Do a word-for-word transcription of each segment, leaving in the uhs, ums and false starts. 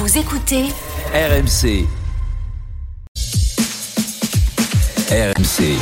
Vous écoutez R M C. R M C.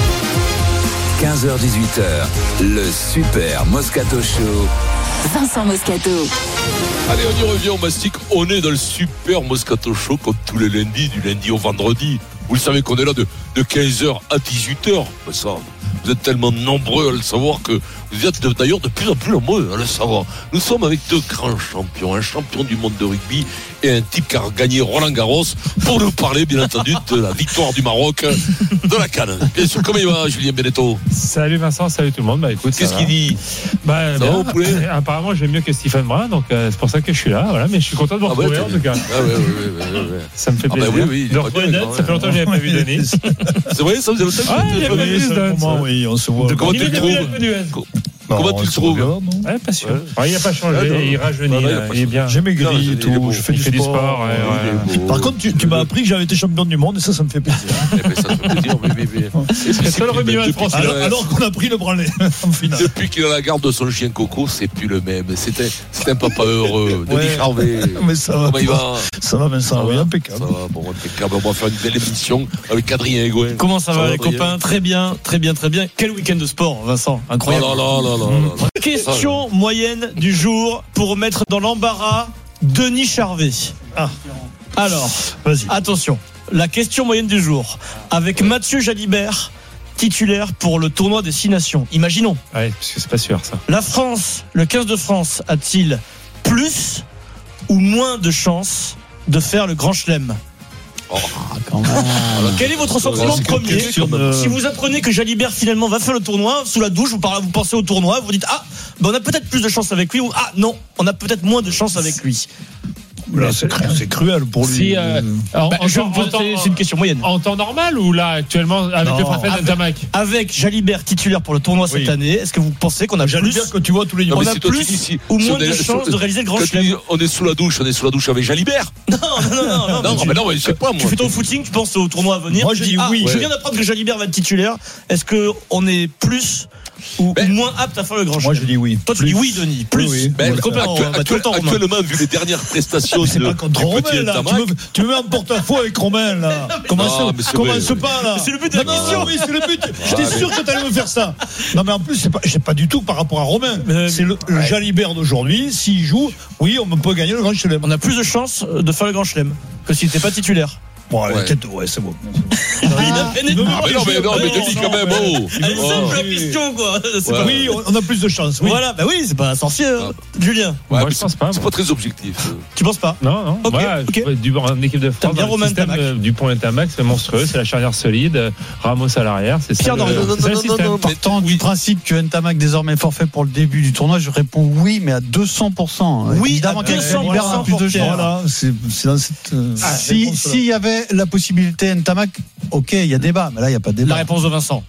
quinze heures dix-huit heures, le Super Moscato Show. Vincent Moscato. Allez, on y revient, on mastique. On est dans le Super Moscato Show comme tous les lundis, du lundi au vendredi. Vous le savez qu'on est là de, de quinze heures à dix-huit heures. Ça, vous êtes tellement nombreux à le savoir que vous êtes d'ailleurs de plus en plus nombreux à le savoir. Nous sommes avec deux grands champions, un champion du monde de rugby et un type qui a gagné Roland Garros pour nous parler, bien entendu, de la victoire du Maroc de la CAN. Bien sûr, comment il va, Julien Benetto? Salut Vincent, salut tout le monde. Bah écoute, qu'est-ce qu'il dit? Bah, ça bien, va, poulet? Apparemment, j'aime mieux que Stephen Brun, donc euh, c'est pour ça que je suis là. Voilà, mais je suis content de vous ah retrouver ouais, en tout cas. Ah ouais, ouais, ouais, ouais, ouais. Ça me fait plaisir. Ah bah oui, oui, de retrouver Ned, ça fait longtemps que je n'avais pas vu Denis. C'est vrai, ça vous avez Ah, il a pas vu Ned. Oui, on se voit. Comment tu le trouves? Comment tu le trouves? Ouais, pas sûr. Il n'a pas changé, il rajeunit, il est bien. J'ai maigri et tout, je fais du sport. Par contre, tu m'as appris que j'avais été champion du monde et ça, ça me fait plaisir. Ça me fait plaisir, oui, oui, oui. C'est le rugbyman français. Alors qu'on a pris le branlet en finale. Depuis qu'il a la garde de son chien Coco, c'est plus le même. C'était un papa heureux. Denis Charvet. Mais ça va. Comment il va? Ça va, Vincent, oui, impeccable. Ça va, bon, impeccable. On va faire une belle émission avec Adrien Egoin. Comment ça, ça va, les copains? Très bien, très bien, très bien. Quel week-end de sport, Vincent? Incroyable. Oh là là là là là là. Question moyenne du jour pour mettre dans l'embarras Denis Charvet. Ah. Alors, vas-y. Attention. La question moyenne du jour. Avec Mathieu Jalibert, titulaire pour le tournoi des Six Nations. Imaginons. Ouais, parce que c'est pas sûr, ça. La France, le quinze de France, a-t-il plus ou moins de chances de faire le Grand Chelem? Oh, quand même. Alors, quel est votre sentiment premier de... Si vous apprenez que Jalibert finalement va faire le tournoi, sous la douche, vous, parlez, vous pensez au tournoi, vous dites ah, ben on a peut-être plus de chance avec lui, ou ah non, on a peut-être moins de chance avec lui. Là, c'est, cru, c'est cruel pour lui. Si, euh, alors, bah, en, je, en, c'est, en, c'est une question moyenne. En temps normal ou là actuellement avec non, le préfet d'Antamac? Avec Jalibert titulaire pour le tournoi cette oui. année, est-ce que vous pensez qu'on a Jalibert plus que tu vois tous les non, jours, on a plus si, ou moins de chances de réaliser le Grand Chelem? On est sous la douche, on est sous la douche avec Jalibert. Non, non, non, non. non, non, mais non, mais je sais pas moi. Tu fais ton footing, tu penses au tournoi à venir. Moi, je dis ah, oui. Je viens d'apprendre que Jalibert va être titulaire. Est-ce que on est plus ou ben, moins apte à faire le Grand Chelem? Moi, je dis oui. Toi, tu dis oui, Denis. Plus. Oui, oui. Ben, le copain, actuel, actuel, temps, actuellement, vu les dernières prestations c'est de, pas contre Romain, là. Tu me, tu me mets en porte-à-faux avec Romain, là. Commence, non, commence pas, là. C'est le but de la question. Oui, c'est le but. J'étais sûr que t'allais me faire ça. Non, mais en plus, c'est pas, c'est pas du tout par rapport à Romain. Euh, c'est le, le Jalibert d'aujourd'hui. S'il joue, oui, on peut gagner le Grand Chelem. On a plus de chances de faire le Grand Chelem que s'il n'était pas titulaire. Bon, ouais. Tête, ouais, c'est bon. Ah, mais non, mais non, mais, non, mais Denis, quand même, oh. Elle est simple la question, quoi. C'est ouais. pas... Oui, on a plus de chance. Oui. Voilà, bah oui, c'est pas un sorcier, hein. ah. Julien. Ouais, moi, je pense pas. C'est pas très objectif. Tu penses pas? Non, non. Ok, moi, ok. Du, en équipe de France, bien le système euh, du point Ntamak, c'est monstrueux, c'est la charnière solide, Ramos à l'arrière, c'est Pierre ça. Le, non, c'est non, non, non, non, partant du principe que Ntamak désormais forfait pour le début du tournoi, je réponds oui, mais à deux cents pour cent. Oui, évidemment qu'avec Jalibert a plus de chance. Voilà, c'est, c'est dans cette. Euh, ah, si s'il y avait la possibilité Ntamak, ok, il y a débat, mais là il n'y a pas de débat. La réponse de Vincent.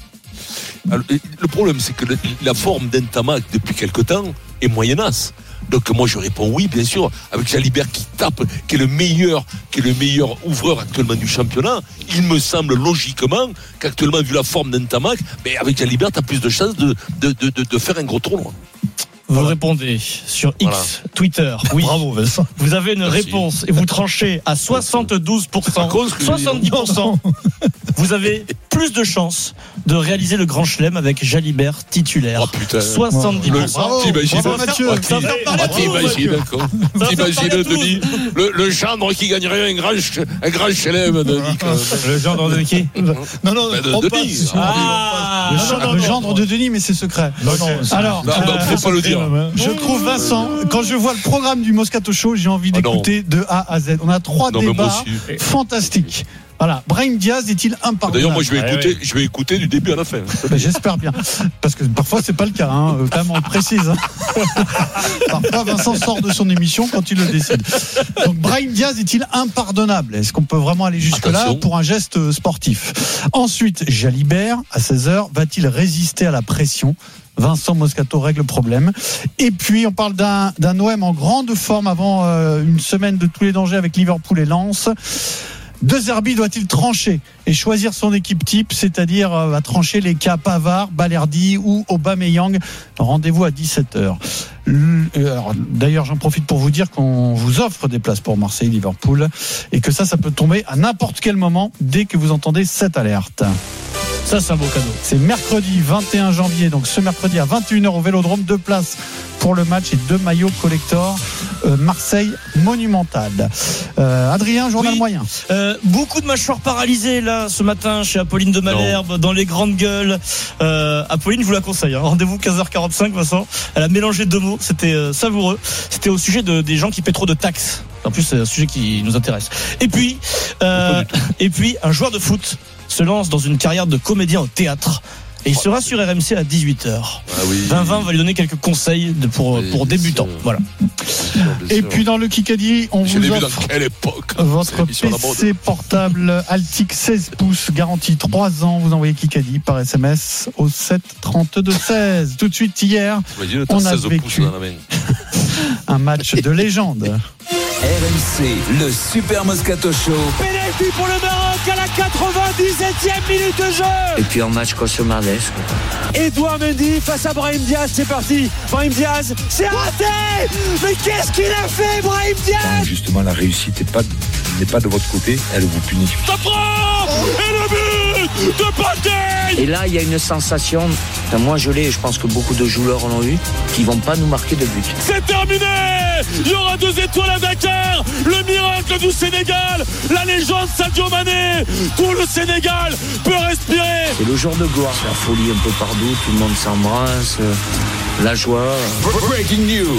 Alors, le problème, c'est que la forme d'Ntamak depuis quelque temps est moyennasse. Donc moi je réponds oui, bien sûr, avec Jalibert qui tape, qui est le meilleur, qui est le meilleur ouvreur actuellement du championnat. Il me semble logiquement qu'actuellement, vu la forme d'Ntamak, mais avec Jalibert, tu as plus de chances de, de, de, de, de faire un gros tournoi. Vous voilà. Répondez sur X, voilà. Twitter. Oui. Bravo, Vincent. Vous avez une Merci. Réponse et vous tranchez à soixante-douze pour cent, soixante-dix pour cent. Vous avez plus de chances de réaliser le Grand Chelem avec Jalibert titulaire. Oh putain. soixante-dix pour cent. Bravo, t'imagines, bravo Mathieu. Ça va ah, t'imagines, t'imagines, Denis, le, le gendre qui gagnerait un grand, un grand Chelem, Denis. Le gendre de qui? Non, non, ben de, de Denis. Ah, le, non, non, le gendre non. de Denis, mais c'est secret. Non, non, alors, non, non, faut pas le dire. Je trouve Vincent, quand je vois le programme du Moscato Show, j'ai envie d'écouter oh de A à Z. On a trois non, débats fantastiques. Voilà, Brahim Diaz est-il impardonnable? D'ailleurs, moi, je vais écouter, ouais, ouais. je vais écouter du début à la fin. Ben, j'espère bien, parce que parfois c'est pas le cas. Hein. Quand même, on le précise. Hein. Parfois, Vincent sort de son émission quand il le décide. Donc, Brahim Diaz est-il impardonnable? Est-ce qu'on peut vraiment aller jusque-là pour un geste sportif? Ensuite, Jalibert à seize heures va-t-il résister à la pression? Vincent Moscato règle le problème. Et puis on parle d'un, d'un O M en grande forme avant euh, une semaine de tous les dangers avec Liverpool et Lens. De Zerbi doit-il trancher et choisir son équipe type, c'est-à-dire euh, trancher les cas Pavard, Balerdi ou Aubameyang? Rendez-vous à dix-sept heures. Alors, d'ailleurs, j'en profite pour vous dire qu'on vous offre des places pour Marseille-Liverpool et que ça, ça peut tomber à n'importe quel moment dès que vous entendez cette alerte. Ça, c'est un beau cadeau. C'est mercredi vingt et un janvier, donc ce mercredi à vingt et une heures au Vélodrome, deux places pour le match et deux maillots collector euh, Marseille Monumental. Euh, Adrien, journal oui. moyen. Euh, beaucoup de mâchoires paralysées là ce matin chez Apolline de Malherbe, non. dans les grandes gueules. Euh, Apolline, je vous la conseille. Hein. Rendez-vous quinze heures quarante-cinq, Vincent. Elle a mélangé deux mots, c'était euh, savoureux. C'était au sujet de, des gens qui paient trop de taxes. En plus, c'est un sujet qui nous intéresse. Et puis, euh, et puis, un joueur de foot se lance dans une carrière de comédien au théâtre. Et il sera sur R M C à dix-huit heures. Ah oui. Vingt-vingt va lui donner quelques conseils de, pour, oui, pour débutants. sûr. Voilà. Bien Et sûr. puis dans le Kikadi, on Je vous l'ai vu offre dans quelle époque votre C'est l'émission à P la mode. C portable Altic seize pouces, garantie trois ans. Vous envoyez Kikadi par S M S au sept trente-deux seize. Tout de suite, hier, Imagine, t'as on a seize pouces vécu dans la main. un match de légende. R M C, le Super Moscato Show. Penalty pour le Maroc à la quatre-vingt-dix-septième minute de jeu. Et puis en match cauchemardesque. Edouard Mendy face à Brahim Diaz, c'est parti. Brahim Diaz, c'est raté. Mais qu'est-ce qu'il a fait, Brahim Diaz? Quand justement la réussite n'est pas, n'est pas de votre côté, elle vous punit. Ça prend. Et le but de Pathé. Et là, il y a une sensation, enfin, moi je l'ai, et je pense que beaucoup de joueurs l'ont eu, qui vont pas nous marquer de but. C'est terminé. Il y aura deux étoiles à Dakar. Le miracle du Sénégal. La légende Sadio Mané. Tout le Sénégal peut respirer. C'est le jour de gloire, la folie un peu partout, tout le monde s'embrasse, euh, la joie. Breaking news.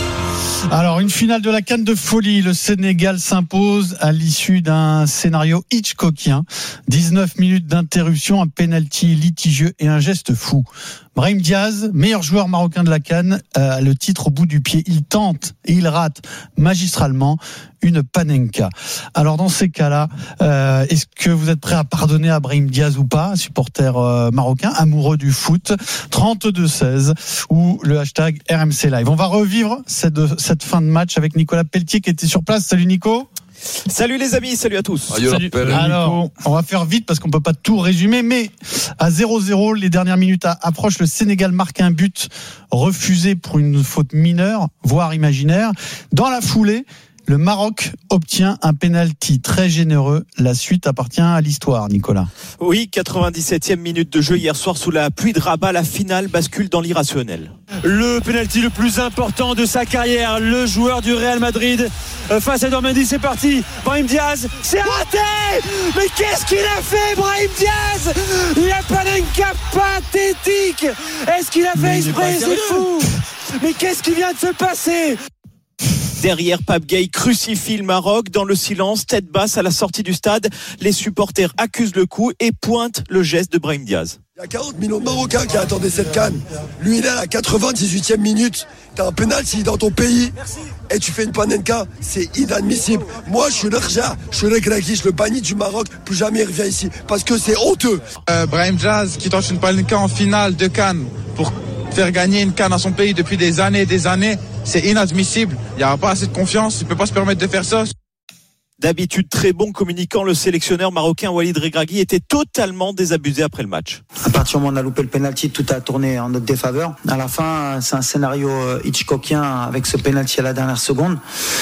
Alors, une finale de la CAN de folie. Le Sénégal s'impose à l'issue d'un scénario hitchcockien. dix-neuf minutes d'interruption, un penalty litigieux et un geste fou. Brahim Diaz, meilleur joueur marocain de la CAN, a le titre au bout du pied. Il tente et il rate magistralement une panenka. Alors dans ces cas-là, euh, est-ce que vous êtes prêt à pardonner à Brahim Diaz ou pas, supporter euh, marocain, amoureux du foot? Trente-deux seize ou le hashtag R M C Live. On va revivre cette, cette fin de match avec Nicolas Pelletier qui était sur place. Salut Nico. Salut les amis, salut à tous. Ah, il Salut. rappelle. Alors, on va faire vite parce qu'on peut pas tout résumer, mais à zéro zéro, les dernières minutes approchent. Le Sénégal marque un but refusé pour une faute mineure, voire imaginaire. Dans la foulée, le Maroc obtient un penalty très généreux. La suite appartient à l'histoire, Nicolas. Oui, quatre-vingt-dix-septième minute de jeu hier soir sous la pluie de Rabat, la finale bascule dans l'irrationnel. Le penalty le plus important de sa carrière, le joueur du Real Madrid face à Edouard Mendy, c'est parti. Brahim Diaz, c'est raté. Mais qu'est-ce qu'il a fait, Brahim Diaz? La panenka pathétique. Est-ce qu'il a fait exprès? C'est fou. Mais qu'est-ce qui vient de se passer? Derrière, Pape Gueye crucifie le Maroc dans le silence, tête basse à la sortie du stade. Les supporters accusent le coup et pointent le geste de Brahim Diaz. Il y a quarante millions de Marocains qui attendaient cette canne. Lui, il est à la quatre-vingt-dix-huitième minute. T'as un penalty dans ton pays et tu fais une panenka. C'est inadmissible. Moi, je suis le Rja, je suis le Graki, je le bannis du Maroc. Plus jamais il revient ici parce que c'est honteux. Euh, Brahim Diaz qui tente une panenka en finale de Cannes pour faire gagner une canne à son pays depuis des années et des années. C'est inadmissible. Il n'y aura pas assez de confiance. Il ne peut pas se permettre de faire ça. D'habitude très bon communicant, le sélectionneur marocain Walid Regragui était totalement désabusé après le match. À partir du moment où on a loupé le penalty, tout a tourné en notre défaveur. À la fin, c'est un scénario hitchcockien avec ce penalty à la dernière seconde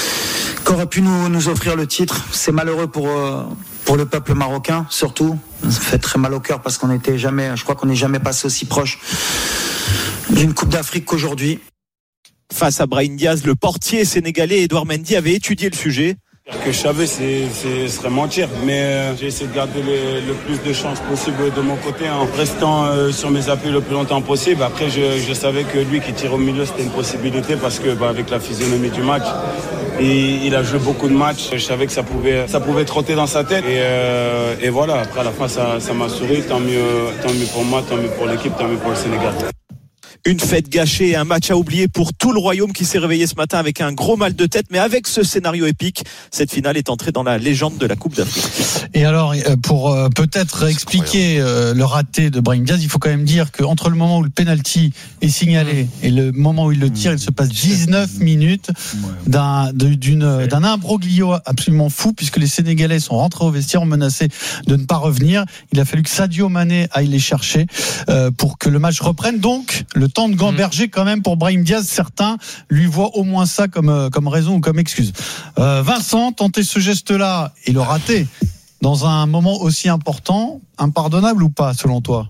qui aurait pu nous, nous offrir le titre. C'est malheureux pour, pour le peuple marocain, surtout. Ça fait très mal au cœur parce qu'on était jamais, je crois qu'on n'est jamais passé aussi proche d'une Coupe d'Afrique qu'aujourd'hui. Face à Brahim Diaz, le portier sénégalais Edouard Mendy avait étudié le sujet. Ce que je savais, c'est, c'est, ce serait mentir. Mais euh, j'ai essayé de garder le, le plus de chances possible de mon côté en restant euh, sur mes appuis le plus longtemps possible. Après, je, je savais que lui qui tire au milieu, c'était une possibilité parce que bah, avec la physionomie du match, et, il a joué beaucoup de matchs. Je savais que ça pouvait, ça pouvait trotter dans sa tête. Et, euh, et voilà, après à la fin, ça, ça m'a souri. Tant mieux, tant mieux pour moi, tant mieux pour l'équipe, tant mieux pour le Sénégal. Une fête gâchée et un match à oublier pour tout le royaume qui s'est réveillé ce matin avec un gros mal de tête. Mais avec ce scénario épique, cette finale est entrée dans la légende de la Coupe d'Afrique. Et alors, pour euh, peut-être expliquer euh, le raté de Brahim Diaz, il faut quand même dire qu'entre le moment où le penalty est signalé et le moment où il le tire, il se passe dix-neuf minutes d'un, d'une, d'un imbroglio absolument fou, puisque les Sénégalais sont rentrés au vestiaire, ont menacé de ne pas revenir. Il a fallu que Sadio Mané aille les chercher euh, pour que le match reprenne. Donc, le temps de gamberger quand même pour Brahim Diaz. Certains lui voient au moins ça comme, comme raison ou comme excuse. Euh, Vincent, tenter ce geste-là et le rater dans un moment aussi important, impardonnable ou pas, selon toi?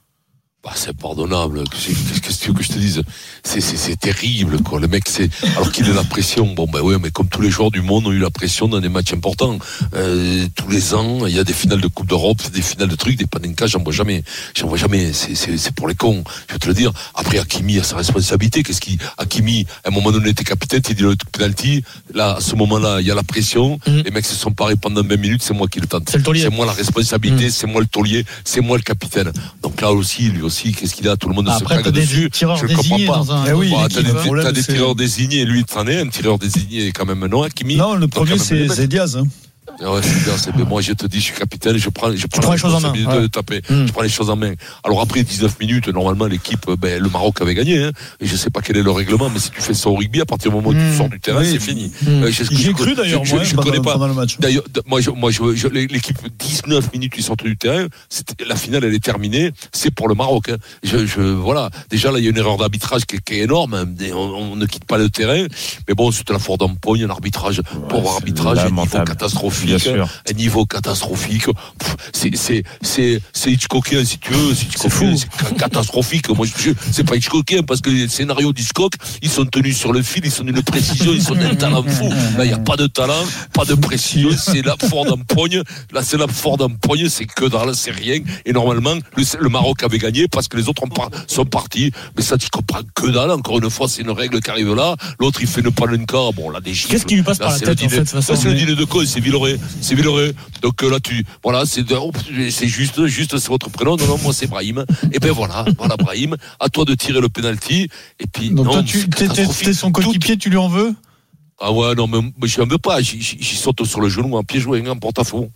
Bah, c'est pardonnable. Qu'est-ce que tu veux que je te dise? C'est, c'est, c'est terrible, quoi. Le mec, c'est, alors qu'il a la pression. Bon, ben, ouais, mais comme tous les joueurs du monde ont eu la pression dans des matchs importants. Euh, tous les ans, il y a des finales de Coupe d'Europe, des finales de trucs, des Panenka, j'en vois jamais. J'en vois jamais. C'est, c'est, c'est pour les cons. Je vais te le dire. Après, Hakimi a sa responsabilité. Qu'est-ce qu'il, Hakimi, à un moment donné, était capitaine, il dit le penalty. Là, à ce moment-là, il y a la pression. Mmh. Les mecs se sont parés pendant vingt minutes, c'est moi qui le tente. C'est, c'est moi la responsabilité, mmh. c'est moi le taulier, c'est moi le capitaine. Donc là aussi, lui aussi, qu'est-ce qu'il a? Tout le monde Après, se cague dessus. Je ne comprends pas. Dans un... eh oui, bon, t'as des, t'as des tireurs désignés, lui, t'en es un tireur désigné quand même, non, Hakimi? Non, le premier, c'est, c'est Diaz. Hein. Ouais, c'est bien, c'est bien. Moi, je te dis, je suis capitaine, je prends, je prends, prends la les choses en main. Ouais. De taper. Mmh. Je prends les choses en main. Alors après dix-neuf minutes, normalement, l'équipe, ben, le Maroc avait gagné, hein. Et je sais pas quel est le règlement, mais si tu fais ça au rugby, à partir du moment où mmh. tu sors du terrain, oui. c'est fini. Mmh. Euh, j'ai je, cru d'ailleurs, je, moi, je, je connais pas. Pendant le match. D'ailleurs, moi, je, moi, je, je, l'équipe dix-neuf minutes, ils sortent du terrain. C'était, la finale, elle est terminée. C'est pour le Maroc, hein. Je, je, voilà. Déjà, là, il y a une erreur d'arbitrage qui est, qui est énorme. Hein. On, on ne quitte pas le terrain. Mais bon, c'était la Ford d'empoigne, un arbitrage, ouais, pauvre arbitrage, un niveau catastrophique. Niveau catastrophique, c'est c'est c'est c'est Hitchcockien si tu veux, c'est Hitchcockien, c'est, c'est catastrophique. Moi je, c'est pas Hitchcockien parce que les scénarios d'Hitchcock, ils sont tenus sur le fil, ils sont d'une précision, ils sont d'un talent fou. Là il y a pas de talent, pas de précision, c'est la Ford d'empoigne. Là c'est la Ford d'empoigne, c'est que dalle, c'est rien. Et normalement le, le Maroc avait gagné parce que les autres par, sont partis. Mais ça tu comprends que dalle. Encore une fois c'est une règle qui arrive là. L'autre il fait une panenka. Bon là des gifles. Qu'est-ce qui lui passe là, par la tête en fait? Ça c'est le dîner de cause, c'est Villeray, c'est Villeray. Donc là tu voilà c'est c'est juste juste c'est votre prénom. Non non moi c'est Brahim. Et ben voilà voilà Brahim, à toi de tirer le penalty. Et puis donc non, toi tu t'es, t'es son coéquipier, tu lui en veux? Ah ouais non mais, mais je n'en veux pas. J'y, j'y saute sur le genou en pied joint en porte-à-faux.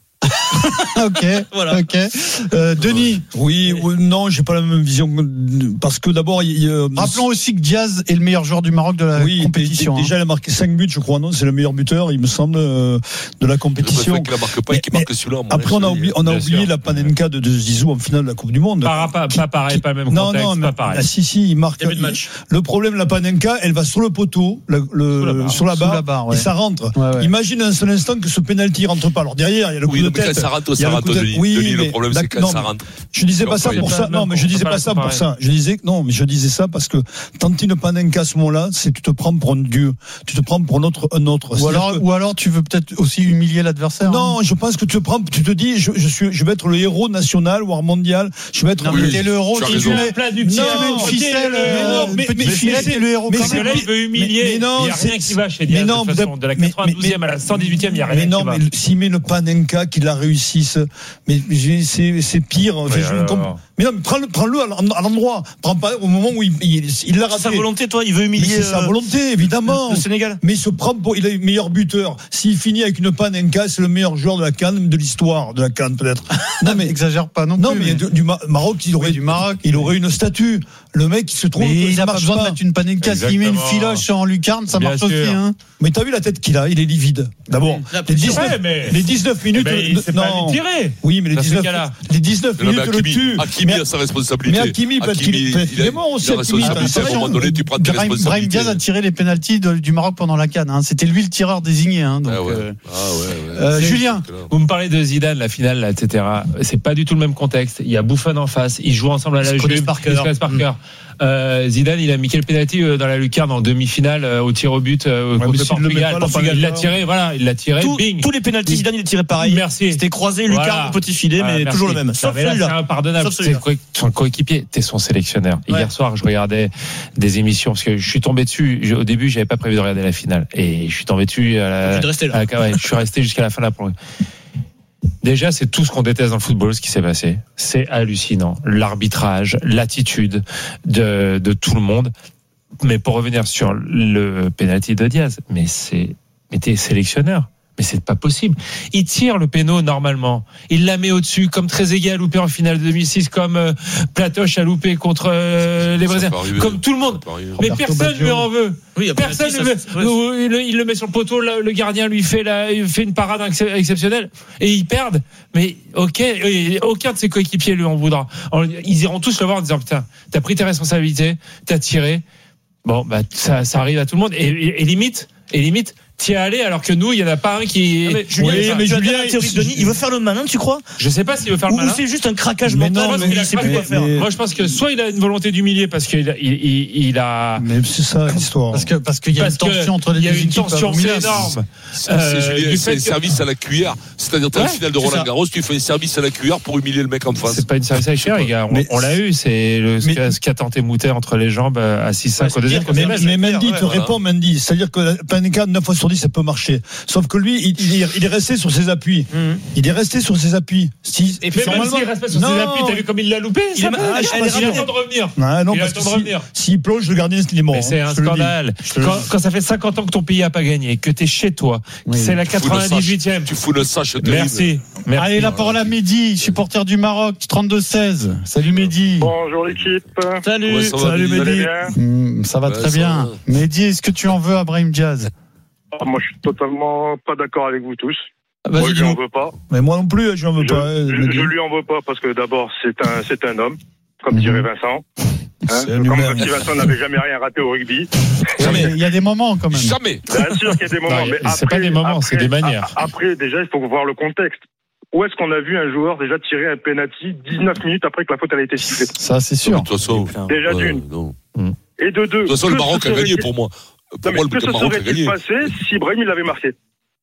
ok, voilà. Ok. Euh, Denis. Oui, oui, non, j'ai pas la même vision parce que d'abord, il, euh, rappelons aussi que Diaz est le meilleur joueur du Maroc de la oui, compétition. Déjà, hein. Il a marqué cinq buts, je crois, non, c'est le meilleur buteur, il me semble, euh, de la compétition. Il marque pas, qui marque celui-là. Après, on a oublié, on a oublié la Panenka de, de Zizou en finale de la Coupe du Monde. Pas, pas, pas pareil, pas le même non, contexte, non, pas mais, pareil. Ah, si, si, il marque. Début de match. Il, le problème, la Panenka, elle va sur le poteau, le, le, sur la barre, sur la barre, la barre ouais. Et ça rentre. Ouais, ouais. Imagine un seul instant que ce penalty rentre pas. Alors derrière, il y a le coup oui, de tête. Ça rentre, ça rentre, Denis. Oui, Denis, mais, le problème, c'est quand ça rentre. Je disais pas ça pour ça. Non, mais je disais pas ça pour ça. Je disais non, mais je disais ça parce que tenter une panenka à ce moment-là, c'est tu te prends pour un dieu, tu te prends pour un autre, un autre. Ou alors, que... ou alors, tu veux peut-être aussi humilier l'adversaire. Non, hein. Je pense que tu te prends, tu te dis, je, je suis, je vais être le héros national, voire mondial. Je vais être. Non, mais t'es le héros. Tu mets plein du petit. Non, ficelle. Mais mais c'est le héros. Mais c'est là, il veut humilier. Il n'y a rien qui va chez Diaz. De toute façon, de la quatre-vingt-douzième à la cent dix-huitième, il n'y a rien qui va. Mais non, mais s'il met le panenka, qu'il la réussisse, mais c'est c'est pire. Ouais, je ne comprends. Mais non, mais prends-le, prends-le à l'endroit. Prends pas au moment où il, il, il l'a raté. C'est sa volonté, toi, il veut humilier. Mais c'est sa volonté, évidemment. Le Sénégal. Mais il se prend pour, il est le meilleur buteur. S'il finit avec une panenka, c'est le meilleur joueur de la CAN, de l'histoire de la CAN, peut-être. Non, mais exagère pas non plus. Non, mais, mais... du Maroc, il aurait, oui, du Maroc, il aurait une statue. Le mec, il se trouve. Mais il n'a pas besoin pas. de mettre une panenka. S'il met une filoche en lucarne, ça Bien marche sûr. aussi, hein. Mais t'as vu la tête qu'il a? Il est livide. D'abord. Les dix-neuf, mais... les dix-neuf minutes. Eh ben, non. Pas tirer. Oui, mais les dix-neuf, les dix-neuf minutes le tuent. Hakimi a sa responsabilité. Mais Hakimi, peut-être qu'il est mort aussi. À un moment donné, tu prends tes responsabilités. Brahim Diaz a tiré les pénaltys du Maroc pendant la CAN. C'était lui le tireur désigné. Julien. Vous me parlez de Zidane, la finale, et cetera. C'est pas du tout le même contexte. Il y a Buffon en face. Ils jouent ensemble à la Juve. Parker. Euh, Zidane, il a mis quel penalty dans la lucarne en demi-finale euh, au tir au but euh, ouais, contre Portugal. Portugal. Il l'a tiré, voilà, il l'a tiré. Tout, bing. Tous les penaltys Zidane, il a tiré pareil. Merci. C'était croisé, lucarne, voilà. Petit filet, voilà, mais merci. Toujours le même. Sauf là, celui-là. C'est impardonnable. Sauf celui-là. T'es son coéquipier, t'es son sélectionneur. Ouais. Hier soir, je regardais des émissions parce que je suis tombé dessus. Je, au début, j'avais pas prévu de regarder la finale et je suis tombé dessus. À la, je suis resté là. À la, ouais, je suis resté jusqu'à la fin de la prolongation. Déjà, c'est tout ce qu'on déteste dans le football, ce qui s'est passé. C'est hallucinant. L'arbitrage, l'attitude de, de tout le monde. Mais pour revenir sur le penalty de Diaz, mais c'est, mais t'es sélectionneur. Mais c'est pas possible. Il tire le péno normalement. Il la met au-dessus, comme Trezeguet a loupé en finale de deux mille six, comme euh, Platoche a loupé contre euh, les Brésiliens, comme tout le monde. Mais personne ne lui en veut. Oui, personne ne veut. Il, il le met sur le poteau, le, le gardien lui fait, la, il fait une parade exceptionnelle et ils perdent. Mais ok, aucun de ses coéquipiers lui en voudra. Ils iront tous le voir en disant putain, t'as pris tes responsabilités, t'as tiré. Bon, bah ça, ça arrive à tout le monde et, et, et limite, et limite. T'y es allé alors que nous il y en a pas un qui. Ah mais Julien, oui, mais Julien, Denis, il veut faire le malin, tu crois? Je sais pas s'il veut faire le malin. Ou c'est juste un craquage mental. Mais il sait pas quoi faire. Moi je pense que soit il a une volonté d'humilier parce qu'il il, il, il a. Mais c'est ça l'histoire. Parce que parce qu'il y a une tension entre les deux équipes. Il y a une tension énorme. C'est un service à la cuillère. C'est-à-dire t'as la finale de Roland Garros, tu fais un service à la cuillère pour humilier le mec en face. C'est pas une service à la cuillère, les gars. On l'a eu. C'est ce qu'a tenté Moutet entre les jambes à six cinq au deuxième. Mais Mendy te répond, Mendy. C'est-à-dire que Panenka neuf fois sur dix ça peut marcher. Sauf que lui, il, il, il est resté sur ses appuis. Mmh. Il est resté sur ses appuis. Si, et puis même s'il reste pas sur non. ses appuis, t'as vu comme il l'a loupé? Il, ça il, a, il, il a le temps de revenir. Non, non, il a le temps de revenir. S'il si plonge, le gardien, il est mort. Mais c'est hein, un scandale. Quand, quand ça fait cinquante ans que ton pays a pas gagné, que t'es chez toi, oui. c'est la quatre-vingt-dix-huitième. Tu fous le sache. Merci. Merci. Allez, la parole à Mehdi, supporter du Maroc, trente-deux seize. Salut Mehdi. Bonjour l'équipe. Salut. Ouais, Salut Mehdi. Mmh, ça va ouais, très ça bien. Va. Mehdi, est-ce que tu en veux à Brahim Diaz? Moi, je suis totalement pas d'accord avec vous tous. Vas-y, moi, je lui en veux pas. Mais moi non plus, je lui en veux je, pas. Je, je, je lui en veux pas parce que d'abord, c'est un, c'est un homme, comme dirait Vincent. Hein, comme humain. Si Vincent n'avait jamais rien raté au rugby. Jamais. Il y a des moments quand même. Jamais. Bien sûr qu'il y a des moments. Non, mais c'est après, pas des moments, après, c'est des manières. Après, déjà, il faut voir le contexte. Où est-ce qu'on a vu un joueur déjà tirer un penalty dix-neuf minutes après que la faute elle a été sifflée? Ça, c'est sûr. De toute façon, déjà euh, d'une. Non. Et de deux. De toute façon, le Maroc a gagné pour moi. Pour non, moi, que se serait-il passé si Brahim il avait marqué?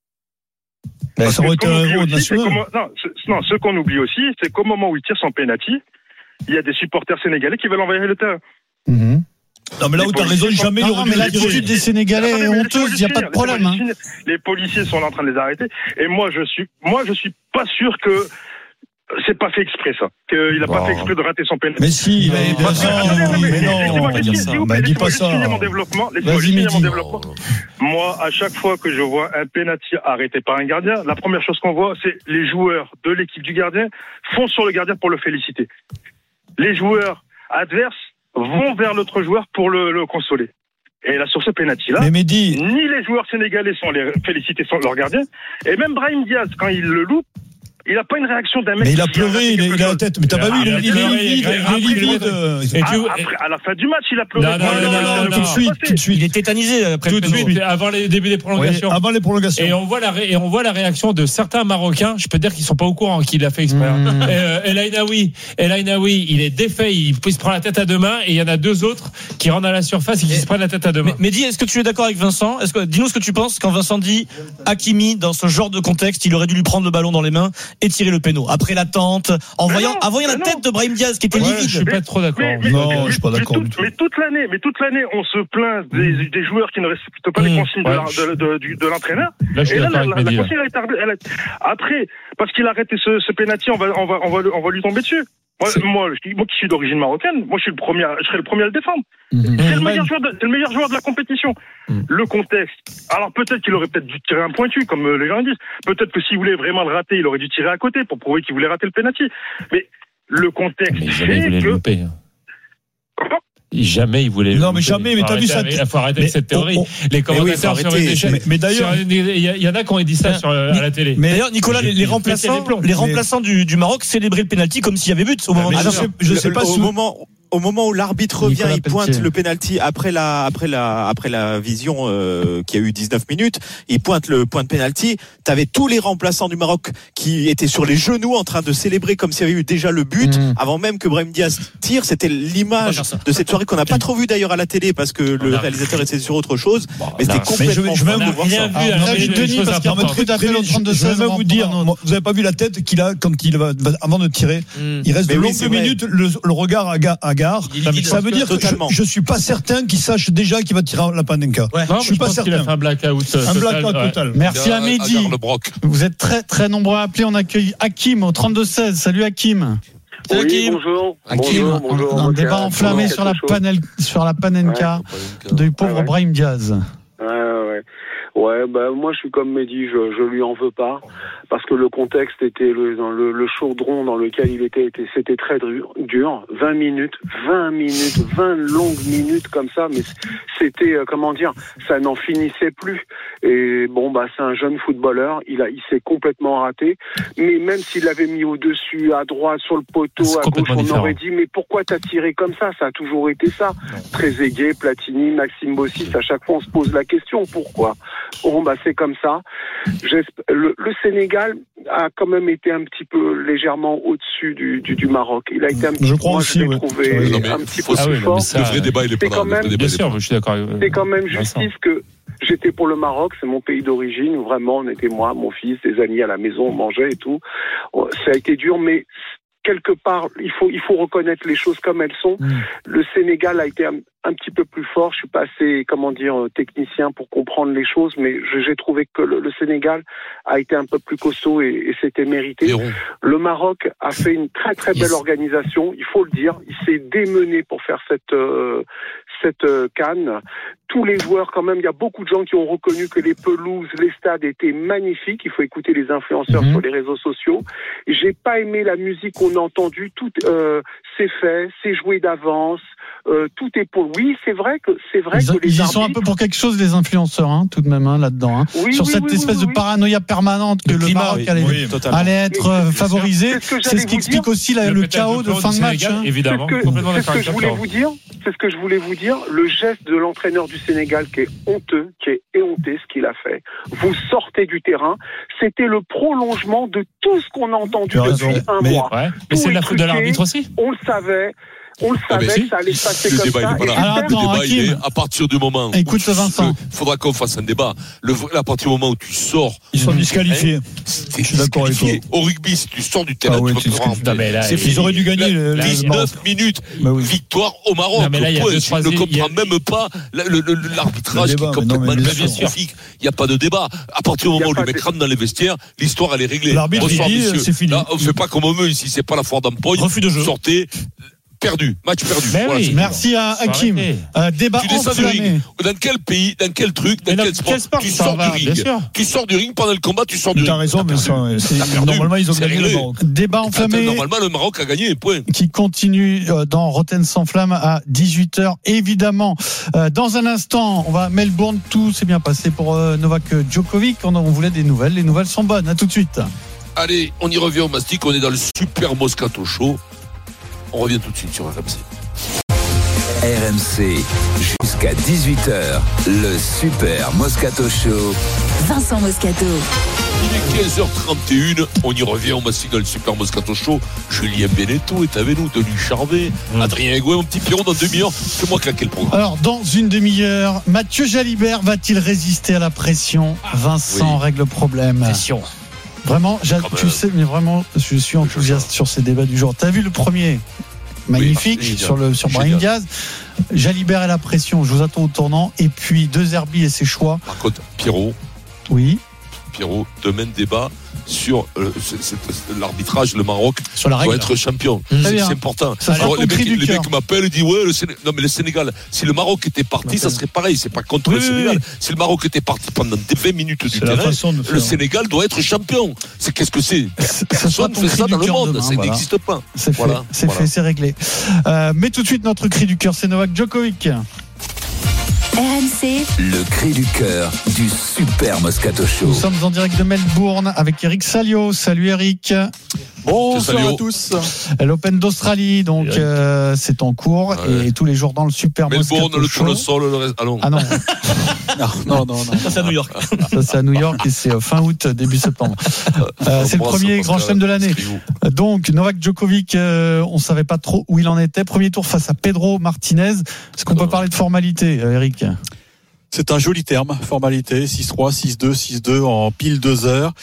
Ben, ça aurait été un héros national. Non, non, ce qu'on oublie aussi, c'est qu'au moment où il tire son penalty, il y a des supporters sénégalais qui veulent envahir le terrain. Mm-hmm. Non, mais là où t'as raison, jamais il aurait mais l'attitude des Sénégalais est honteuse, il n'y a pas de problème. Hein. Les policiers sont en train de les arrêter. Et moi, je suis, moi, je suis pas sûr que c'est pas fait exprès, ça. Qu'il a bon. pas fait exprès de rater son penalty. Mais si, il avait bien ça. Mais non, laissez-moi juste finir mon développement. Laissez-moi juste finir mon développement. Moi, à chaque fois que je vois un penalty arrêté par un gardien, la première chose qu'on voit, c'est les joueurs de l'équipe du gardien foncent sur le gardien pour le féliciter. Les joueurs adverses vont vers l'autre joueur pour le, le consoler. Et là, sur ce penalty-là, ni les joueurs sénégalais sont les félicités sont leur gardien, et même Brahim Diaz, quand il le loupe, il n'a pas une réaction d'un mec. Mais il a pleuré, il, il a la tête. Mais t'as pas vu, il est livide. Il est livide. À la fin du match, il a pleuré. Non, non, non, non, tout de suite, tout de suite. Il est tétanisé après. Tout de suite, avant les débuts des prolongations. Avant les prolongations. Et on voit la et on voit la réaction de certains Marocains. Je peux te dire qu'ils sont pas au courant qu'il l'a fait exprès. El Ainaoui, El Ainaoui, il est défait, il se prend la tête à deux mains, et il y en a deux autres qui rentrent à la surface et qui se prennent la tête à deux mains. Mais dis, est-ce que tu es d'accord avec Vincent? Est-ce que dis-nous ce que tu penses quand Vincent dit Hakimi dans ce genre de contexte, il aurait dû lui prendre le ballon dans les mains et tirer le péno après l'attente, en mais voyant, non, en voyant la tête non. de Brahim Diaz qui était ouais, livide. Je suis pas trop d'accord. Mais, mais, non, mais, je suis pas d'accord. Mais, tout, mais toute l'année, mais toute l'année, on se plaint des, des joueurs qui ne respectent pas mmh, les consignes ouais, de, de, de, de, de l'entraîneur. Là, je suis et là, d'accord la, avec la, la consigne est tardée. Elle a... Après, parce qu'il a arrêté ce, ce penalty, on va, on va, on va, on va lui tomber dessus. Moi, moi, moi, qui suis d'origine marocaine, moi, je suis le premier, je serai le premier à le défendre. Mmh. C'est le meilleur joueur, de, c'est le meilleur joueur de la compétition. Mmh. Le contexte. Alors peut-être qu'il aurait peut-être dû tirer un pointu, comme les gens disent. Peut-être que s'il voulait vraiment le rater, il aurait dû tirer à côté pour prouver qu'il voulait rater le penalty. Mais le contexte. Mais jamais il voulait que... le louper. Comment? Jamais il voulait. Non, mais jamais, mais t'as vu ça. Il faut arrêter mais, cette théorie. Oh, oh, les commentateurs oui, sur une échelle. Mais, mais d'ailleurs. Il y, y en a qui ont dit ça sur, à la télé. Mais d'ailleurs, Nicolas, les, les remplaçants, les remplaçants du, du Maroc célébraient le penalty comme s'il y avait but au moment ah, du je, je sais pas au sous... moment. Au moment où l'arbitre revient, Nicolas il pointe Pelletier. Le penalty après la après la après la vision euh, qui a eu dix-neuf minutes, il pointe le point de penalty. T'avais tous les remplaçants du Maroc qui étaient sur les genoux en train de célébrer comme s'il y avait eu déjà le but mmh. avant même que Brahim Diaz tire. C'était l'image de cette soirée qu'on n'a pas trop vue d'ailleurs à la télé parce que le réalisateur était sur autre chose. Bon, mais c'était complètement. Je vais même voir ça. Denis, parce qu'il je vais même vous dire, vous avez pas vu la tête qu'il a quand il va avant de tirer. Il reste de longues minutes le regard à bagarre. Ça veut dire que je, je suis pas certain qu'il sache déjà qu'il va tirer la Panenka. Ouais. Non, je suis je pas pense certain. qu'il a fait un blackout. Un total, blackout ouais. total. Merci à Mehdi. Vous êtes très très nombreux à appeler. On accueille Hakim au trente-deux seize. Salut Hakim. Oui, Hakim. Bonjour. Hakim. Bonjour, bonjour. Un, un débat enflammé sur la panel, sur la Panenka ouais, du pauvre ah ouais. Brahim Diaz. Ouais, ouais. Ouais, bah moi je suis comme Mehdi, je, je lui en veux pas parce que le contexte était le dans le, le chaudron dans lequel il était, était c'était très dur, dur. vingt minutes, vingt minutes, vingt longues minutes comme ça, mais c'était euh, comment dire, ça n'en finissait plus. Et bon bah c'est un jeune footballeur, il a il s'est complètement raté. Mais même s'il l'avait mis au dessus, à droite, sur le poteau, c'est à gauche, on différent. Aurait dit mais pourquoi t'as tiré comme ça? Ça a toujours été ça. Trezeguet, Platini, Maxime Bossis, à chaque fois on se pose la question pourquoi. Bon bah c'est comme ça. Le, le Sénégal a quand même été un petit peu légèrement au-dessus du, du, du Maroc. Il a été un petit je peu, crois moi aussi, je l'ai ouais. trouvé non, mais, un petit peu ah plus oui, fort. Ça, le vrai débat il est pas là. Quand même, bien sûr, je suis d'accord. C'est quand même justice que j'étais pour le Maroc, c'est mon pays d'origine. Vraiment, on était moi, mon fils, des amis à la maison, on mangeait et tout. Ça a été dur, mais quelque part, il faut il faut reconnaître les choses comme elles sont. Mmh. Le Sénégal a été un, un petit peu plus fort. Je suis pas assez, comment dire, technicien pour comprendre les choses, mais je, j'ai trouvé que le, le Sénégal a été un peu plus costaud et, et c'était mérité. Le Maroc a fait une très très belle yes. organisation, il faut le dire. Il s'est démené pour faire cette euh, cette euh, CAN. Tous les joueurs, quand même, il y a beaucoup de gens qui ont reconnu que les pelouses, les stades étaient magnifiques. Il faut écouter les influenceurs mmh. sur les réseaux sociaux. J'ai pas aimé la musique qu'on a entendue. Tout euh, c'est fait, c'est joué d'avance. Euh, tout est pour. Oui, c'est vrai que c'est vrai ils, que les ils y arbitres... sont un peu pour quelque chose, les influenceurs, hein, tout de même, hein, là-dedans, hein. Oui, sur oui, cette oui, espèce oui, oui, de paranoïa permanente que le, le Maroc allait, oui, allait être euh, favorisé. C'est ce, que c'est ce qui explique dire. aussi la, le, le chaos de fin de match. Hein. Évidemment. C'est ce que, c'est ce que je voulais vous dire. C'est ce que je voulais vous dire. Le geste de l'entraîneur du Sénégal qui est honteux, qui est éhonté, ce qu'il a fait. Vous sortez du terrain. C'était le prolongement de tout ce qu'on a entendu depuis un mais, mois. Ouais. Mais c'est de la faute de l'arbitre aussi. On le savait. On le savait, ah si. Ça allait se passer le comme débat, ça. Il est pas là. Alors, le attends, débat, il est Hakim. à partir du moment. Écoute, où Vincent. Il faudra qu'on fasse un débat. Le, à partir du moment où tu sors. Ils sont disqualifiés. Hein, je suis d'accord avec toi. Au rugby, si tu sors du terrain, ah ouais, tu vas te rendre. Ils auraient dû gagner. Là, dix-neuf minutes. Bah oui. Victoire au Maroc. Non, mais là, il y a deux, je ne comprends même pas l'arbitrage qui est complètement catastrophique. Il n'y a pas de débat. À partir du moment où le mec rentre dans les vestiaires, l'histoire, elle est réglée. L'arbitre, c'est fini. On ne fait pas comme on veut ici. C'est pas la Ford d'Ampogne. Refus de jeu. Sortez. Perdu, match perdu. Voilà, oui. Merci à Hakim. Euh, débat tu descends du ring. Dans quel pays, dans quel truc, dans quel sport, sport tu sors du ring. Tu sors du ring pendant le combat, tu sors du ring. T'as raison, mais ça, normalement ils ont gagné le Maroc. Débat enflammé. Normalement le Maroc a gagné, point. Qui continue dans Rotten sans flamme à dix-huit heures. Évidemment, dans un instant, on va à Melbourne. Tout s'est bien passé pour Novak Djokovic. On voulait des nouvelles. Les nouvelles sont bonnes. À tout de suite. Allez, on y revient au Mastic. On est dans le Super Moscato Show. On revient tout de suite sur R M C. R M C, jusqu'à dix-huit heures, le Super Moscato Show. Vincent Moscato. Il est quinze heures trente et une, on y revient au Mastic dans le Super Moscato Show. Julien Beneteau est avec nous, Denis Charvet, mmh. Adrien Egouet, mon petit Pierrot, dans demi-heure. C'est moi qui ai le programme. Alors, dans une demi-heure, Mathieu Jalibert va-t-il résister à la pression? Vincent oui. règle le problème. Pression. Vraiment, tu sais, mais vraiment, je suis enthousiaste sur ces débats du jour. T'as vu le premier? Magnifique, oui, sur le sur Brahim Diaz. Jalibert et la pression, je vous attends au tournant. Et puis, deux Herbie et ses choix. Par contre, Pierrot. Oui. Pierrot, demain débat sur euh, c'est, c'est, c'est, l'arbitrage. Le Maroc sur la doit être champion. Mmh. C'est, c'est important. Alors, les mecs, les mecs m'appellent et disent ouais, le Sénégal. Non mais le Sénégal, si le Maroc était parti, ça serait pareil. C'est pas contre oui, le Sénégal. Oui. Si le Maroc était parti pendant vingt minutes du c'est terrain, le Sénégal doit être champion. C'est qu'est-ce que c'est, c'est Personne ne fait ça dans le monde. Demain, ça voilà. n'existe pas. C'est fait, voilà. c'est, voilà. fait, c'est réglé. Euh, mais tout de suite notre cri du cœur, c'est Novak Djokovic. R M C, le cri du cœur du Super Moscato Show. Nous sommes en direct de Melbourne avec Eric Salio. Salut Eric. Bonsoir à tous. L'Open d'Australie, donc euh, c'est en cours ouais. et tous les jours dans le Super Melbourne, Moscato le Show. le sol, le reste. Allons. Ah non. non, non, non, non. Ça c'est à New York. Ça c'est à New York et c'est fin août, début septembre. Euh, c'est le premier grand chelem de l'année. Donc Novak Djokovic, euh, on savait pas trop où il en était. Premier tour face à Pedro Martinez. Est-ce qu'on peut parler de formalité, Eric? C'est un joli terme, formalité, six trois, six deux, six deux en pile deux heures.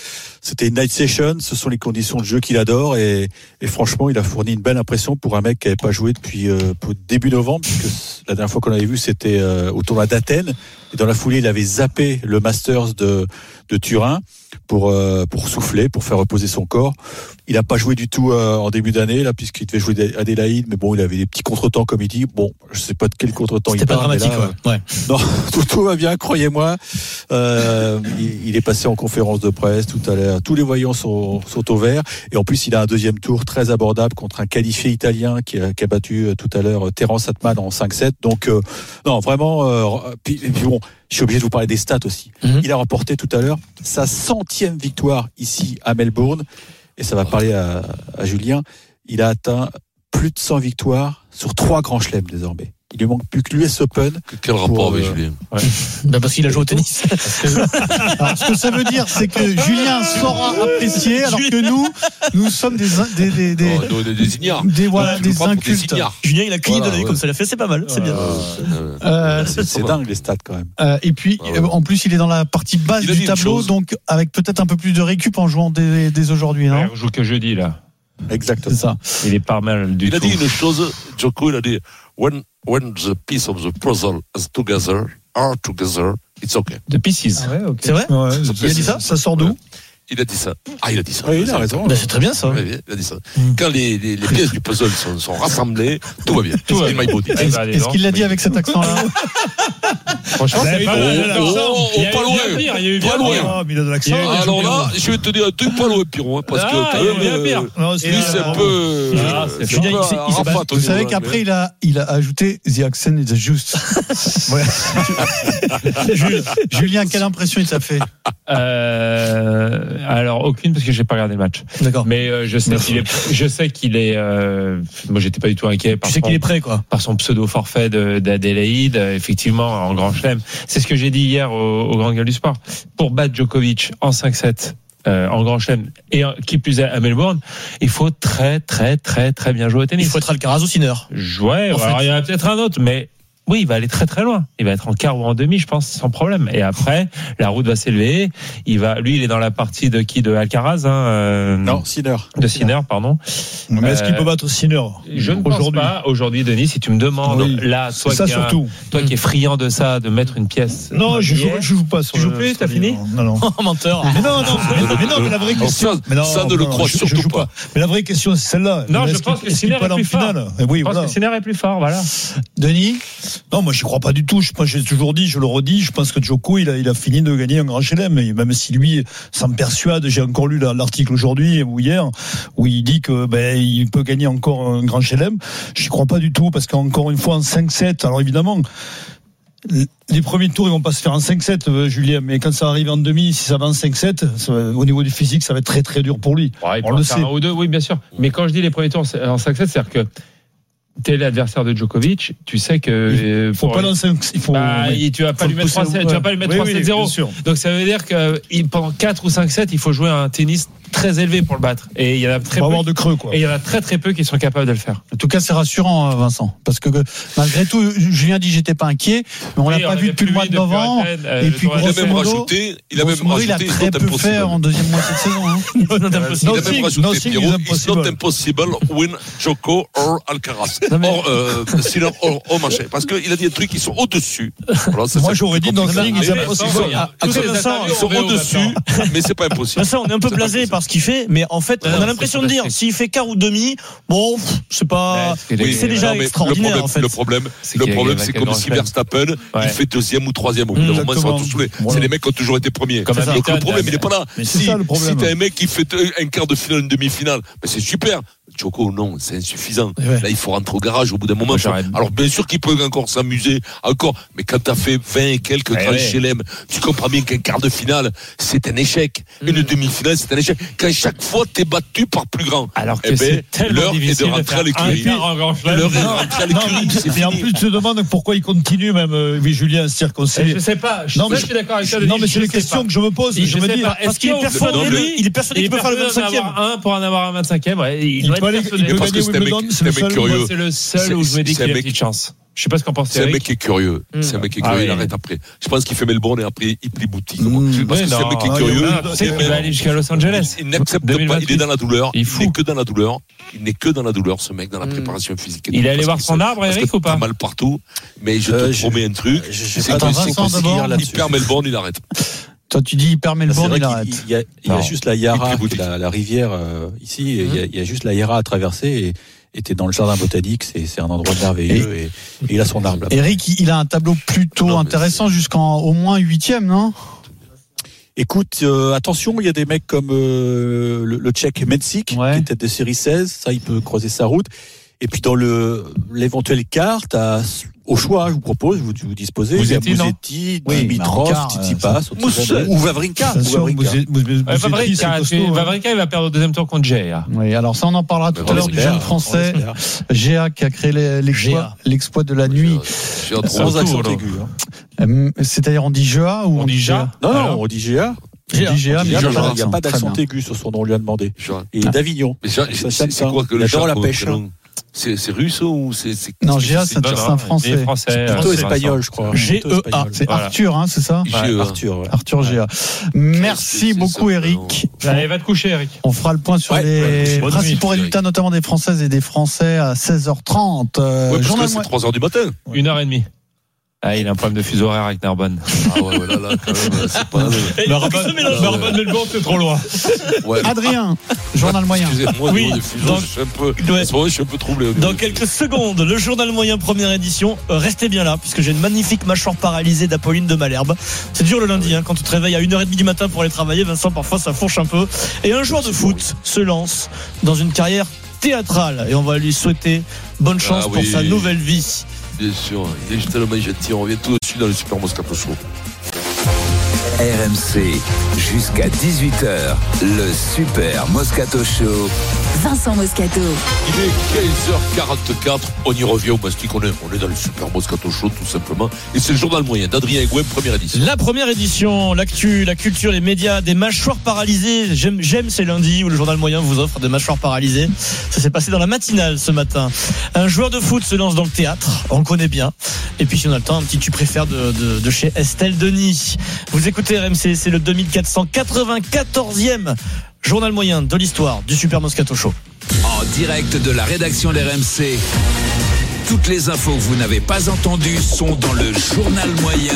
C'était une night session, ce sont les conditions de jeu qu'il adore et, et franchement, il a fourni une belle impression pour un mec qui n'avait pas joué depuis euh, début novembre, puisque la dernière fois qu'on l'avait vu, c'était euh, au tournoi d'Athènes. Et dans la foulée, il avait zappé le Masters de, de Turin pour euh, pour souffler, pour faire reposer son corps. Il n'a pas joué du tout euh, en début d'année là, puisqu'il devait jouer Adélaïde, mais bon, il avait des petits contretemps comme il dit. Bon, je sais pas de quel contretemps il parle. C'était pas dramatique, là, ouais. Non, tout, tout va bien, croyez-moi. Euh, il, il est passé en conférence de presse tout à l'heure. Tous les voyants sont sont au vert. Et en plus, il a un deuxième tour très abordable contre un qualifié italien qui a, qui a battu tout à l'heure Terence Atman en cinq sept. Donc, euh, non, vraiment. Euh, puis, puis bon. Je suis obligé de vous parler des stats aussi. Mm-hmm. Il a remporté tout à l'heure sa centième victoire ici à Melbourne. Et ça va parler à, à Julien. Il a atteint plus de cent victoires sur trois grands chelems désormais. Il lui manque plus que l'U S Open. Quel pour, rapport avec euh, Julien ouais. bah Parce qu'il a joué au tennis. Alors, ce que ça veut dire, c'est que Julien saura apprécier, alors que nous, nous sommes des des des des, oh, des, des ignares. Des voilà, des incultes. Des Julien, il a cligné voilà, de l'œil ouais. comme ça l'a fait, c'est pas mal, c'est bien. Euh, euh, c'est, c'est dingue les stats quand même. Euh, et puis, ah ouais. en plus, il est dans la partie basse du tableau, donc avec peut-être un peu plus de récup en jouant dès, dès aujourd'hui, non? Ouais, on joue que jeudi là. Exactement. C'est ça. Il est pas mal du il tout. Il a dit une chose, Joko, il a dit when when the piece of the puzzle is together are together, it's okay. The pieces. Ah ouais, okay. C'est vrai. Ouais, il a dit ça. Ça sort d'où? Il a dit ça. Ah, il a dit ça. Oui, il a raison. Bah, c'est très bien ça. Oui, il a dit ça. Quand les, les, les pièces du puzzle sont, sont rassemblées, tout va bien. Tout va bien. Est-ce, est-ce qu'il l'a dit avec cet accent-là? Franchement, c'est pas mal. Oh, pas loin. Il y a eu bien Pas loin. Ah, mais il a de l'accent. Ah, alors là, je vais te dire un truc pas loin, Pierrot, parce que Ah, quand il y a même, bien pire. euh, Non, lui, c'est- c'est un peu. Ah, c'est c'est un peu il s'est- il s'est- Arafat, au Vous niveau savez de qu'après, l'anglais. il a, il a ajouté The accent is just. Ouais. Jules, Julien, quelle impression il t'a fait? Euh, alors aucune parce que j'ai pas regardé le match. D'accord. Mais euh, je sais Merci. qu'il est, je sais qu'il est. Euh, moi, j'étais pas du tout inquiet par Tu sais son, qu'il est prêt, quoi. par son pseudo forfait de, d'Adélaïde. Euh, effectivement, en Grand Chelem. C'est ce que j'ai dit hier au, au Grand Gueule du Sport. Pour battre Djokovic en cinq sept. Euh, en Grand Chelem et qui plus est à Melbourne, il faut très très très très bien jouer au tennis. Il faut être Alcaraz ou Sinner. Ouais, En alors fait. il y en a peut-être un autre, mais oui, il va aller très très loin. Il va être en quart ou en demi, je pense, sans problème. Et après, la route va s'élever. Il va, lui, il est dans la partie de qui, de Alcaraz, hein, euh, Non, Sinner. de Sinner, pardon. Mais est-ce qu'il Euh, peut battre Sinner Je ne pense aujourd'hui? pas. Aujourd'hui, Denis, si tu me demandes, Oui, là, toi, c'est ça qui, est un- surtout. toi qui es friand de ça, de mettre une pièce. Non, je joue, hier, je joue pas sur Tu joues le- plus, sur t'as le- fini Non, non. Oh, menteur. Mais non, non, mais, mais non, mais la vraie Alors question. ça, mais non, ça ne le non, crois je- je surtout joue pas. Mais la vraie question, c'est celle-là. Non, je Est-ce pense qu'il- que est-ce qu'il Sinner peut est aller plus en fort. finale Eh oui, Je pense voilà. que Sinner est plus fort, voilà. Denis? Non, moi, j'y crois pas du tout. Je pense, j'ai toujours dit, je le redis, je pense que Djoko, il a, il a fini de gagner un grand chelem. Et même si lui, ça me persuade, j'ai encore lu l'article aujourd'hui ou hier, où il dit que, ben, il peut gagner encore un grand chelem. J'y crois pas du tout, parce qu'encore une fois, en cinq sept, alors évidemment, les premiers tours, ils vont pas se faire en cinq sept, euh, Julien, mais quand ça arrive en demi, si ça va en cinq sept, ça va- au niveau du physique, ça va être très très dur pour lui. Ouais, il peut On en le faire sait. un ou deux, oui, bien sûr. Mais quand je dis les premiers tours en cinq sept, c'est-à-dire que t'es l'adversaire de Djokovic, tu sais que Il faut pour- pas lancer, il faut. Bah, oui. tu vas pas Faut lui le mettre pousser, trois sept, ouais. tu vas pas lui mettre Oui, trois sept zéro. oui, bien sûr. Donc ça veut dire que il- pendant quatre ou cinq sets, il faut jouer un tennis très élevé pour le battre. Et il y en a très Faut peu. avoir de creux, quoi. Et il y en a très très peu qui sont capables de le faire. En tout cas, c'est rassurant, Vincent, parce que malgré tout, Julien dit j'étais pas inquiet, mais on l'a Oui, pas on vu avait depuis le plus mois vu de depuis novembre. Athènes, euh, Et le puis tournoi Il a grosso même modo, rajouté, il a même grosso modo, il a rajouté, très it's not peu fait impossible. en deuxième moitié de saison. Hein. Il a même Nothing- rajouté, nothing Pierrot, is it's not impossible. impossible win Djoko or Alcaraz. mais- Or, euh, Sinner or, or machin. Parce qu'il a dit un truc, ils sont au-dessus. Voilà, ça, Moi, c'est j'aurais dit compliqué. nothing is Mais impossible. Vincent, Ah, tous écoutez, les Vincent, attaquants, ils sont Vincent. au-dessus, mais c'est pas impossible. Ça, on est un peu C'est pas blasé possible. par ce qu'il fait, mais en fait, Non, on a non, l'impression c'est de dire, fantastique. s'il fait quart ou demi, bon, pff, c'est pas, Ouais, c'est Oui, c'est déjà non, mais extraordinaire, le problème, en fait. Le problème, C'est le qu'il y a problème, un c'est vainqueur comme grand si chelem. Verstappen, Ouais. il fait deuxième ou troisième. Au bout d'un moment, ça va Exactement. tout saouler. Voilà. C'est les mecs qui ont toujours été premiers. Comme Donc le Hamilton, problème, mais- il est pas là. mais c'est Si, ça, le problème. si t'as un mec qui fait un quart de finale, une demi-finale, ben c'est super. Djoko, non, c'est insuffisant. Ouais. Là, il faut rentrer au garage au bout d'un moment. Moi, j'arrête. Alors, bien sûr qu'il peut encore s'amuser, encore. Mais quand t'as fait vingt et quelques Ouais, grands ouais. chelem, tu comprends bien qu'un quart de finale, c'est un échec. Une demi-finale, c'est un échec. Quand chaque fois, t'es battu par plus grand. Alors que Eh ben, c'est tellement l'heure est de difficile de rentrer faire à l'écurie. un quart en Grand Chelem. L'heure est de rentrer à Non, l'écurie. C'est mais en fini. plus, tu te demandes pourquoi il continue, même, euh, oui, Julien, c'est-à-dire qu'on sait. Je sais pas. Je, Non, ça, mais je suis d'accord avec toi. Non, Denis, mais je c'est les sais questions pas. que je me pose. Je Je me sais dis, pas. Parce qu'il est qu'au fond persuadé, de lui, il est persuadé qu'il peut faire le persuadé d'en vingt-cinquième. avoir un pour en avoir un vingt-cinquième. Ouais, il, Il va être persuadé. Parce que c'est un mec, c'est un mec curieux. C'est le seul où je me dis qu'il a une petite chance. Je sais pas ce qu'en pense C'est Eric. un mec qui est curieux. Mmh. C'est un mec qui est curieux. Ah, il oui. arrête après. Je pense qu'il fait Melbourne et après il plie boutique. Mmh. Parce que Ouais, c'est un non. mec qui est Ah, curieux. il sait qu'il va aller jusqu'à Los Angeles. Il n'accepte pas. Il est dans la douleur. Il n'est que dans la douleur. Il n'est que dans la douleur, ce mec, dans la préparation physique. Il est allé voir son arbre, Eric, ou pas? Pas mal partout. Mais je te promets un truc. C'est Attends, Vincent, d'abord. Il perd Melbourne, il arrête. Toi, tu dis hyper Melbourne, il arrête. Il y a, il y a juste la Yarra, la, la rivière euh, ici, et il, y a, il y a juste la Yarra à traverser. Et, et t'es dans le jardin botanique, c'est, c'est un endroit merveilleux, et, et, et il a son arbre là. Eric, il a un tableau plutôt non, intéressant jusqu'en au moins huitième, non? Écoute, euh, attention, il y a des mecs comme euh, le, le Tchèque Mencic, ouais. qui est tête de série seize, ça il peut croiser sa route. Et puis dans le l'éventuel quart, t'as au choix, je vous propose, vous vous disposez. Vous il y a étiez, Mouzetti, oui, Dimitrov, Tsitsipas, ou Wawrinka. Wawrinka, il va perdre au deuxième tour contre Jay. Oui, alors ça on en parlera tout à l'heure du jeune français G A qui a créé l'exploit, l'exploit de la nuit. Sans accent aigu. C'est-à-dire on dit G A ou on dit G A? Non, non, on dit G A. G A, G A, mais il n'y a pas d'accent aigu sur son nom, on lui a demandé. Et d'Avignon. C'est quoi que le adore la pêche. C'est, c'est russe ou c'est, c'est non, G A, c'est, c'est un français. C'est plutôt espagnol, je crois. G E A. C'est voilà. Arthur, hein, c'est ça? Ouais, Arthur, ouais. Arthur G A. Merci c'est, c'est beaucoup, ça, Eric. Allez, va te coucher, Eric. On fera le point sur ouais, les ouais, principaux nuit, résultats, Eric. Notamment des Françaises et des Français à seize heures trente. Euh, ouais, parce que c'est trois heures du matin. Une heure et demie. Ah, il a un problème de fuseau horaire avec Narbonne. Ah ouais, ouais, là, là, quand même, c'est pas... Narbonne, Melbourne, c'est trop loin. Ouais. Adrien, journal moyen. Excusez-moi, oui, fuseaux, donc, je suis un peu, ouais. je suis un peu troublé. Dans quelques secondes, le journal moyen première édition. Euh, restez bien là, puisque j'ai une magnifique mâchoire paralysée d'Apolline de Malherbe. C'est dur le lundi, hein, quand tu te réveilles à une heure trente du matin pour aller travailler, Vincent, parfois ça fourche un peu. Et un joueur de foot se lance dans une carrière théâtrale. Et on va lui souhaiter bonne chance ah, pour oui. sa nouvelle vie. Bien sûr, il est juste tellement gentil. On revient tout de suite dans le Super Moscato Show. R M C, jusqu'à dix-huit heures, le Super Moscato Show. Vincent Moscato. Il est quinze heures quarante-quatre. On y revient au Mastic. On est, on est dans le Super Moscato Show, tout simplement. Et c'est le journal moyen d'Adrien Egouin, première édition. La première édition, l'actu, la culture, les médias, des mâchoires paralysées. J'aime, j'aime ces lundis où le journal moyen vous offre des mâchoires paralysées. Ça s'est passé dans la matinale ce matin. Un joueur de foot se lance dans le théâtre. On le connaît bien. Et puis, si on a le temps, un petit tu préfères de, de, de chez Estelle Denis. Vous écoutez R M C, c'est le deux mille quatre cent quatre-vingt-quatorzième journal moyen de l'histoire du Super Moscato Show. En direct de la rédaction de R M C, toutes les infos que vous n'avez pas entendues sont dans le journal moyen.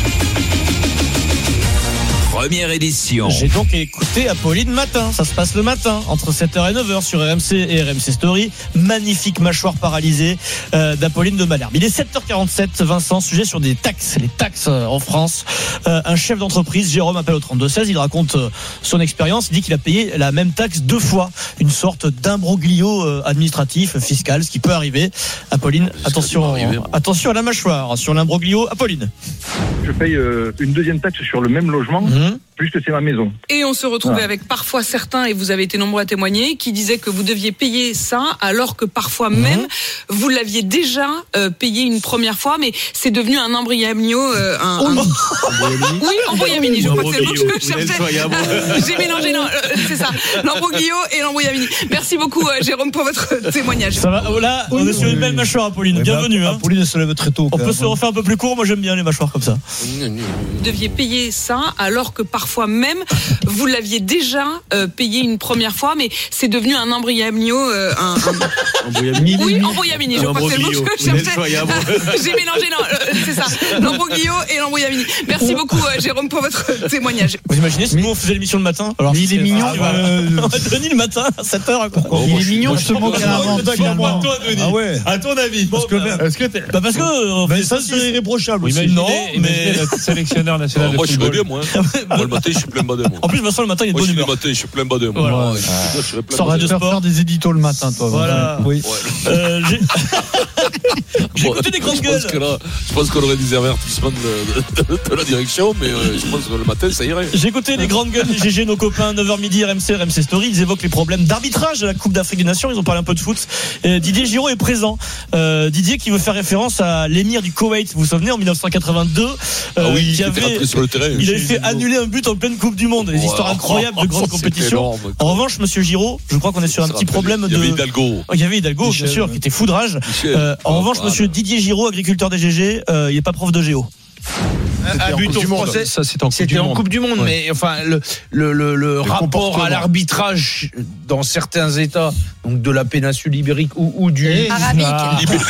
Première édition. J'ai donc écouté Apolline matin. Ça se passe le matin, entre sept heures et neuf heures sur R M C et R M C Story. Magnifique mâchoire paralysée euh, d'Apolline de Malherbe. Il est sept heures quarante-sept, Vincent, sujet sur des taxes. Les taxes euh, en France. Euh, un chef d'entreprise, Jérôme, appelle au trente-deux seize. Il raconte euh, son expérience. Il dit qu'il a payé la même taxe deux fois. Une sorte d'imbroglio euh, administratif, fiscal, ce qui peut arriver. Apolline, attention, arriver, bon. attention à la mâchoire. Sur l'imbroglio, Apolline. Je paye euh, une deuxième taxe sur le même logement. Mmh. Puisque c'est ma maison. Et on se retrouvait voilà. avec parfois certains, et vous avez été nombreux à témoigner, qui disaient que vous deviez payer ça, alors que parfois mmh. même, vous l'aviez déjà euh, payé une première fois, mais c'est devenu un embryamio. Euh, un, oh un... Oui, embryamini, je crois que c'est le mot que je cherchais. J'ai mélangé, non, euh, c'est ça, l'embroglio et l'embryamini. Merci beaucoup, euh, Jérôme, pour votre témoignage. Ça va, oh là, on est sur une belle mâchoire, Apolline. Bienvenue. Hein. Apolline se lève très tôt. On peut se refaire un peu plus court, moi j'aime bien les mâchoires comme ça. Vous deviez payer ça, alors que parfois même, vous l'aviez déjà euh, payé une première fois, mais c'est devenu un embryamio. Euh, un, un... Embryamini. Oui, embryamini, je crois que c'est le mot que je cherchais. J'ai mélangé, non, euh, c'est ça, l'embroglio et l'embryamini. Merci beaucoup, euh, Jérôme, pour votre témoignage. Vous imaginez si nous on faisait l'émission le matin? Alors, il est mignon. Denis le matin, à sept heures. Il est mignon ce mot qu'elle invente. Toi, Denis. Ah ouais. À ton avis. Parce que, est-ce que t'es... Bah parce que ça c'est irréprochable. Non, mais le sélectionneur national de football. Moi, je suis bien, moi. Moi, le matin, je suis plein de badin. En plus, Vincent, le matin, il est de bonne humeur. Le matin, je suis plein badin. Voilà. Moi, Sans radio sport. Faire des éditos le matin, toi. Voilà. Oui. Euh, j'ai... J'ai écouté des grandes gueules. Que là, je pense qu'on aurait des avertissements de, de, de, de la direction, mais euh, je pense que le matin, ça irait. J'ai écouté les grandes gueules, les G G, nos copains, neuf heures midi, R M C, R M C Story. Ils évoquent les problèmes d'arbitrage de la Coupe d'Afrique des Nations. Ils ont parlé un peu de foot. Et Didier Giraud est présent. Euh, Didier qui veut faire référence à l'émir du Koweït. Vous vous souvenez, en dix-neuf cent quatre-vingt-deux, euh, ah oui, qui avait, sur le terrain, il avait fait annuler un but en pleine Coupe du Monde. Des ouais, histoires incroyables de grandes compétitions. Énorme, en revanche, monsieur Giraud, je crois qu'on est sur un petit problème de. Il y avait Hidalgo. Il y avait Hidalgo, Michel, bien sûr, ouais. qui était foudrage. Euh, en oh, revanche, voilà. monsieur Didier Giraud, agriculteur des G G, euh, il n'est pas prof de géo. Un but au français, ça c'était en, c'était en Coupe du Monde, ouais. mais enfin le le le, le rapport à l'arbitrage dans certains États, donc de la péninsule ibérique ou, ou du arabique, ah, ibérique,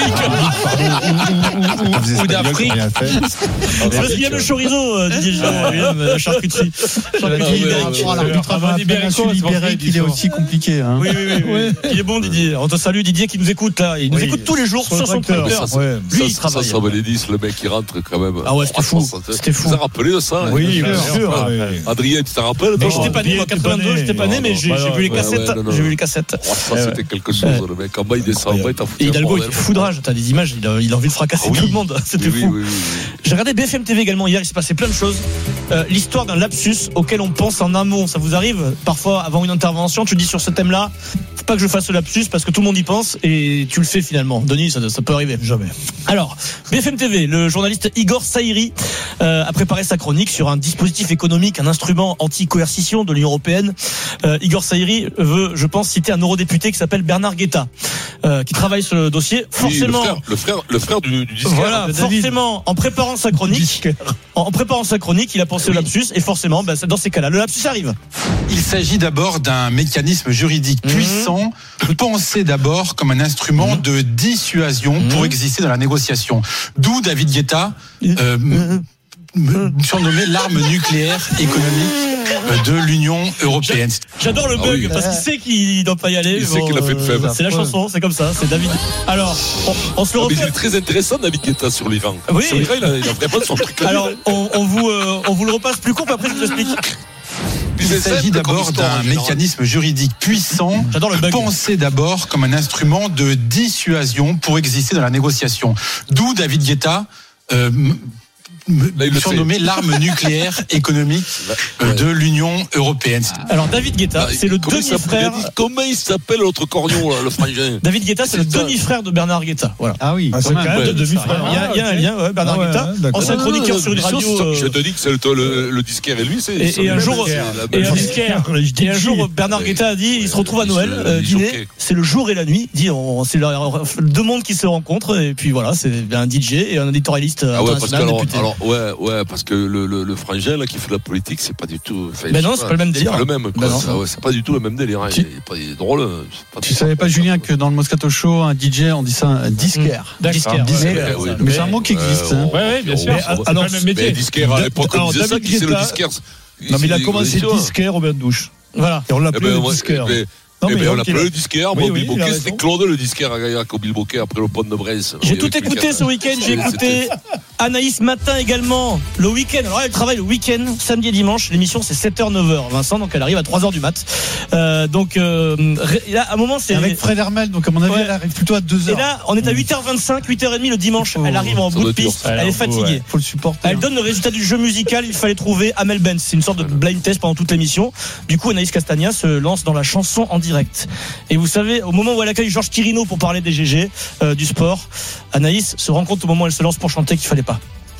ou, ou, ou, ou d'Afrique. Parce qu'il y a le chorizo, Didier Giraud, la charcuterie. Le rapport à l'arbitrage dans la péninsule ibérique, il est aussi compliqué. Hein. Oui, oui, oui, oui. Il est bon, Didier. On te salue, Didier, qui nous écoute là. Il nous oui, écoute tous les jours sur son tracteur. Lui, il travaille. Ça, ça valait dix, le mec qui rentre quand même. Ah ouais, c'était fou. C'était fou. Vous vous rappelez de ça? Oui, bien sûr. Adrien, tu te rappelles? Mais j'étais pas né, moi, quatre-vingt-deux, j'étais pas né, mais j'ai vu les cassettes. J'ai vu les cassettes. Ça, c'était quelque chose, le mec. En bas, il descend, en bas, il t'a foutu. Et Hidalgo, il foudrage. T'as des images, il a envie de fracasser tout le monde. C'était fou. J'ai regardé B F M T V également hier, il s'est passé plein de choses. L'histoire d'un lapsus auquel on pense en amont. Ça vous arrive? Parfois, avant une intervention, tu dis sur ce thème-là, faut pas que je fasse le lapsus parce que tout le monde y pense et tu le fais finalement. Denis, ça, ça peut arriver. Jamais. Alors, B F M T V, le journaliste Igor Saïri euh, a préparé sa chronique sur un dispositif économique, un instrument anti-coercition de l'Union européenne. Euh, Igor Saïri veut, je pense, citer un eurodéputé qui s'appelle Bernard Guetta, euh, qui travaille sur le dossier. Forcément, oui, le, frère, le frère, le frère du, du disquaire. Voilà, forcément, en préparant sa chronique, en préparant sa chronique, il a pensé oui. au lapsus et forcément, bah, dans ces cas-là, le lapsus arrive. Il s'agit d'abord d'un mécanisme juridique mmh. puissant, pensé d'abord comme un instrument mmh. de dissuasion mmh. pour exister dans la négociation. D'où David Guetta, euh, mmh. surnommé l'arme nucléaire économique de l'Union européenne. J'adore le bug ah oui. parce qu'il sait qu'il ne doit pas y aller. Il bon, sait qu'il a fait de faible. C'est la chanson, c'est comme ça, c'est David. Alors, on, on se le refait. Mais il est très intéressant, David Guetta, sur l'Iran. Oui. Sur l'Iran, il a, il a vraiment son truc. Alors, on, on, vous, euh, on vous le repasse plus court, après je vous explique. Il s'agit d'abord d'un mécanisme juridique puissant, pensé d'abord comme un instrument de dissuasion pour exister dans la négociation. D'où David Guetta, euh, Là, surnommé l'arme nucléaire économique ouais. de l'Union européenne. Alors David Guetta, bah, c'est le demi-frère. Comment il s'appelle l'autre cornion là, le frangin? David Guetta, c'est, c'est le demi-frère de Bernard Guetta. Voilà. Ah oui, ah, c'est quand même ouais, deux demi-frères. Il y a, il y a un lien, ouais, Bernard ah, Guetta, ouais, ancien chroniqueur sur une radio. Euh... Je te dis que c'est le, le, le disquaire et lui, c'est. Et, et un jour, et un disquaire. Et un jour, Bernard Guetta a dit, il se retrouve à Noël, euh, dîner. C'est le jour et la nuit. Dit, c'est deux mondes qui se rencontrent et puis voilà, c'est un D J et un éditorialiste international député. Ouais, ouais, parce que le, le, le frangin là qui fait de la politique, c'est pas du tout. Mais ben non, c'est pas, pas le même délire. C'est pas le même. Quoi. Ben ça, ouais, c'est pas du tout le même délire. Hein. Tu... Il est pas il est drôle. Pas tu savais pas, Julien, que dans le Moscato Show, un D J, on dit ça un disquaire. Mmh. Disquaire. disquaire. Ouais, ouais, mais c'est un mot qui existe. Euh, hein. Ouais, ouais, bien sûr. Mais, c'est alors, pas le même métier. Disquaire à l'époque, on disait ça. Qui c'est le disquaire? Non, mais il a commencé disquaire au bain de douche. Voilà. Et on l'appelait le disquaire. Non, eh ben, on l'appelait le disquaire. Oui, oui, Bilboquet, c'était Claude le disquaire à Gaillac au Bilboquet après le pont de Bresse. J'ai tout écouté ce week-end. J'ai écouté Anaïs Matin également le week-end. Alors elle travaille le week-end, samedi et dimanche. L'émission c'est sept heures neuf heures. Vincent, donc elle arrive à trois heures du mat. Euh, donc euh, là, à un moment c'est avec Fred Hermel. Donc à mon avis ouais. elle arrive plutôt à deux heures. Et là on est à huit heures vingt-cinq, huit heures trente le dimanche. Oh, elle arrive en bout de piste. Elle, elle est fatiguée. Ouais. Faut le supporter. Elle donne le résultat du jeu musical. Il fallait trouver Amel Benz. C'est une sorte de blind test pendant toute l'émission. Du coup Anaïs Castagna se lance dans la chanson en direct. Et vous savez, au moment où elle accueille Georges Quirino pour parler des G G, euh, du sport, Anaïs se rend compte au moment où elle se lance pour chanter qu'il fallait pas.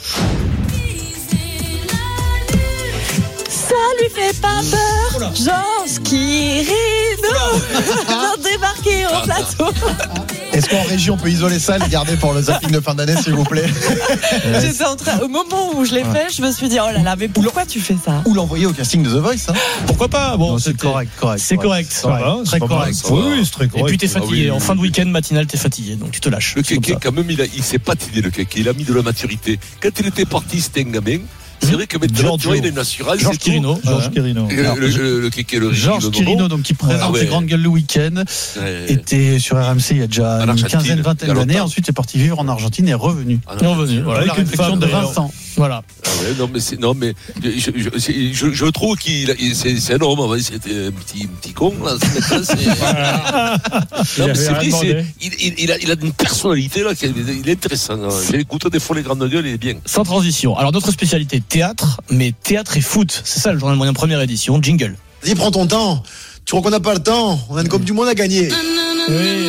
Ça lui fait pas peur, Georges Quirino vient débarquer au plateau. Est-ce qu'en région on peut isoler ça et le garder pour le zapping de fin d'année, s'il vous plaît? J'étais en train, au moment où je l'ai fait, je me suis dit, oh là là, mais pourquoi tu fais ça? Ou l'envoyer au casting de The Voice, hein? Pourquoi pas? Bon, non, c'est correct, correct. C'est correct. Ça va, très correct. Oui, oui, c'est très correct. Et puis t'es fatigué. Ah oui, oui. En fin de week-end matinal, t'es fatigué, donc tu te lâches. Le kéké, quand même, il, a, il s'est patiné, le kéké. Il a mis de la maturité. Quand il était parti, c'était un gamin. C'est vrai que maintenant, tu vois, il a une assurance. Georges Quirino. Georges Quirino. Le kéké, le Georges Quirino, donc qui présente les grandes gueules le week-end, était sur R M C il y a déjà une quinzaine, vingtaine d'années. Ensuite, est parti vivre en Argentine et est revenu. Revenu. Voilà, avec une femme de Vincent. Voilà. Ah ouais, non mais c'est non mais je, je, je, je trouve qu'il c'est, c'est un homme, c'était un petit, un petit con là. C'est, non, mais c'est vrai, c'est, il, il, il, a, il a une personnalité là, il est intéressant. J'ai écouté des fois les grandes gueules, il est bien. Sans transition. Alors notre spécialité théâtre, mais théâtre et foot, c'est ça le journal moyen première édition. Jingle. Vas-y, prends ton temps. Tu crois qu'on n'a pas le temps? On a une Coupe du Monde à gagner. Oui.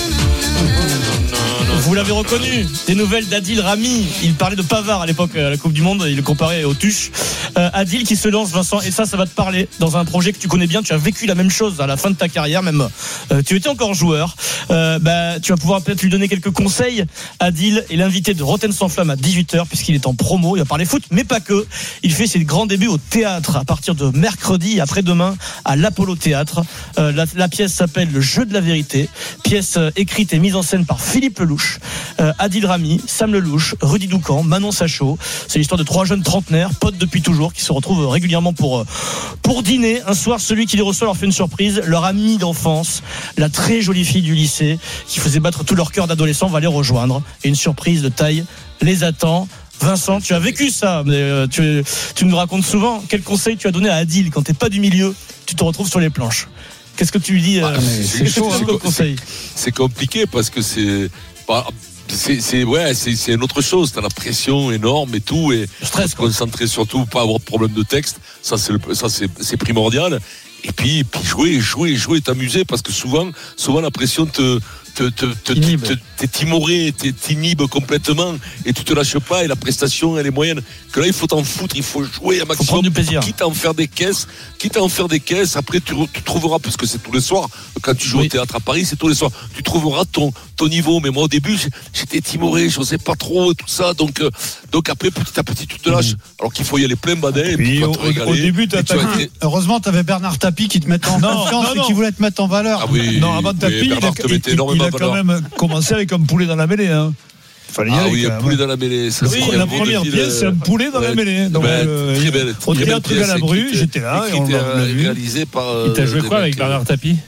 Vous l'avez reconnu, des nouvelles d'Adil Rami. Il parlait de Pavard à l'époque à la Coupe du Monde, il le comparait au Tuche. Euh, Adil qui se lance, Vincent, et ça, ça va te parler dans un projet que tu connais bien. Tu as vécu la même chose à la fin de ta carrière, même. Euh, tu étais encore joueur. Euh, bah, tu vas pouvoir peut-être lui donner quelques conseils. Adil est l'invité de Rotten sans flamme à dix-huit heures, puisqu'il est en promo. Il va parler foot, mais pas que. Il fait ses grands débuts au théâtre à partir de mercredi et après-demain à l'Apollo Théâtre. Euh, la, la pièce s'appelle Le Jeu de la Vérité. Pièce euh, écrite et mise en scène par Philippe Lelouch. Euh, Adil Rami, Sam Lelouch, Rudy Doucan, Manon Sachot. C'est l'histoire de trois jeunes trentenaires, potes depuis toujours, qui se retrouvent régulièrement pour, pour dîner. Un soir, celui qui les reçoit leur fait une surprise. Leur ami d'enfance, la très jolie fille du lycée, qui faisait battre tout leur cœur d'adolescent, va les rejoindre. Et une surprise de taille les attend. Vincent, tu as vécu ça, mais euh, tu, tu nous racontes souvent. Quel conseil tu as donné à Adil quand t'es pas du milieu, tu te retrouves sur les planches? Qu'est-ce que tu lui dis? euh, ah, c'est, Qu'est-ce chaud, que tu donnes comme conseil? C'est compliqué parce que c'est bah, c'est, c'est ouais c'est, c'est une autre chose. T'as la pression énorme et tout, et stress, se concentrer surtout, pas avoir de problème de texte. Ça c'est le, ça c'est, c'est primordial. Et puis, puis jouer, jouer, jouer, t'amuser, parce que souvent, souvent la pression te te, te, te, te, t'es timoré, t'es t'inhibe complètement et tu te lâches pas, et la prestation elle est moyenne. Que là il faut t'en foutre, il faut jouer un maximum, du plaisir. Quitte à en faire des caisses, quitte à en faire des caisses. Après tu, tu trouveras, parce que c'est tous les soirs. Quand tu joues oui. au théâtre à Paris, c'est tous les soirs. Tu trouveras ton ton niveau. Mais moi au début j'étais timoré, je n'osais pas trop et tout ça. Donc euh, donc après petit à petit tu te lâches. Mmh. Alors qu'il faut y aller plein badin. Et puis, au, au début t'as, t'as été... heureusement t'avais Bernard Tapie qui te mettait en confiance et qui voulait te mettre en valeur. Ah oui, non, avant Tapie, il, il, il a quand même commencé avec un poulet dans la mêlée. Hein. Fallait y ah aller, oui, un poulet dans la mêlée. Ça, oui, la première pièce, euh... c'est un poulet dans ouais, la mêlée. Donc, ben, euh, très belle, au théâtre Galabru, j'étais là. Et on l'a réalisé par. Il t'a joué quoi avec Bernard Tapie?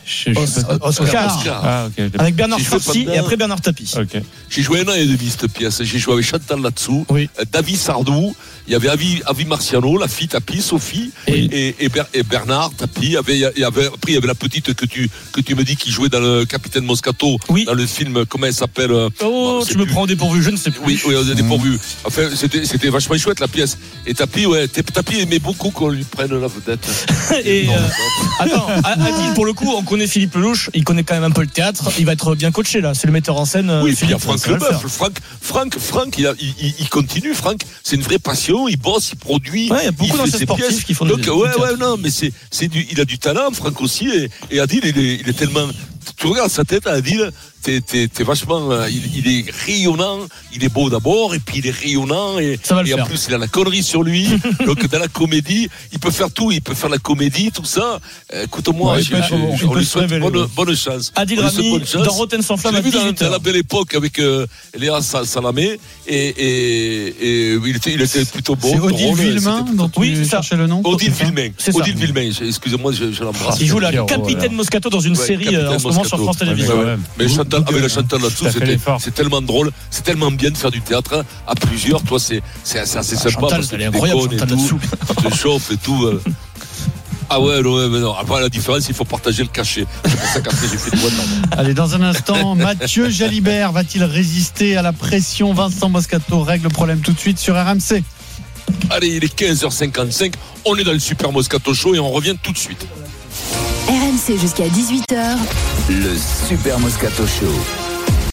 Oscar. Ah, okay. Avec Bernard Farcy et après Bernard Tapie. Okay. J'ai joué un an et demi cette pièce. J'ai joué avec Chantal Latsou, oui. David Sardou. Il y avait Avi, Avi Marciano, la fille Tapie, Sophie, et, et, et, Ber, et Bernard Tapie. Il y avait, il y avait, après, il y avait la petite que tu, que tu me dis qui jouait dans le Capitaine Moscato, oui. dans le film, comment elle s'appelle? Oh, tu me prends au dépourvu, je ne sais plus. Oui, oui, on est dépourvu. Enfin, c'était, c'était vachement chouette la pièce. Et Tapie, ouais, Tapie aimait beaucoup qu'on lui prenne la vedette. Et non, euh, attends, Adil, pour le coup, on connaît Philippe Lelouch, il connaît quand même un peu le théâtre, il va être bien coaché là, c'est le metteur en scène. Oui, puis il y a Franck Leboeuf. Franck, Franck, Franck, il, a, il, il continue, Franck, c'est une vraie passion, il bosse, il produit. Ouais, il y a beaucoup d'anciens sportifs qui font donc, des, ouais, ouais, non, mais c'est, c'est du, il a du talent, Franck aussi, et, et Adil, il est, il est tellement, tu regardes sa tête, Adil, t'es, t'es, t'es vachement, il, il est rayonnant, il est beau d'abord, et puis il est rayonnant, et, Ça va et le en faire. plus, il a la connerie sur lui, donc dans la comédie, il peut faire tout, il peut faire la comédie, tout ça. Écoute-moi, ouais, j'ai, j'ai, bon, on lui souhaite bonne, bonne chance. Adil Rami, dans Rotten sans flamme à dix-huit heures. Dans la belle époque avec euh, Léa Salamé, et, et, et il, était, il était plutôt beau. C'est Odile Villemain dont tu oui, cherchais le nom. Odile Villemain. Odile Villemain, excusez-moi, je, je l'embrasse. Il joue la Capitaine Moscato dans une ouais, série euh, en ce moment sur France Télévisions. Ouais, ouais. Mais Chantal, avec la Chantal là-dessous, c'est tellement drôle, c'est tellement bien de faire du théâtre à plusieurs. Toi, c'est c'est assez sympa. Chantal, elle est incroyable, Chantal là-dessous. Tu te chauffes et tout. Ah ouais, non, mais non. Après, la différence, il faut partager le cachet. C'est pour ça qu'après, j'ai fait du bon temps. Allez, dans un instant, Mathieu Jalibert va-t-il résister à la pression? Vincent Moscato règle le problème tout de suite sur R M C. Allez, il est quinze heures cinquante-cinq. On est dans le Super Moscato Show et on revient tout de suite. R M C jusqu'à dix-huit heures. Le Super Moscato Show.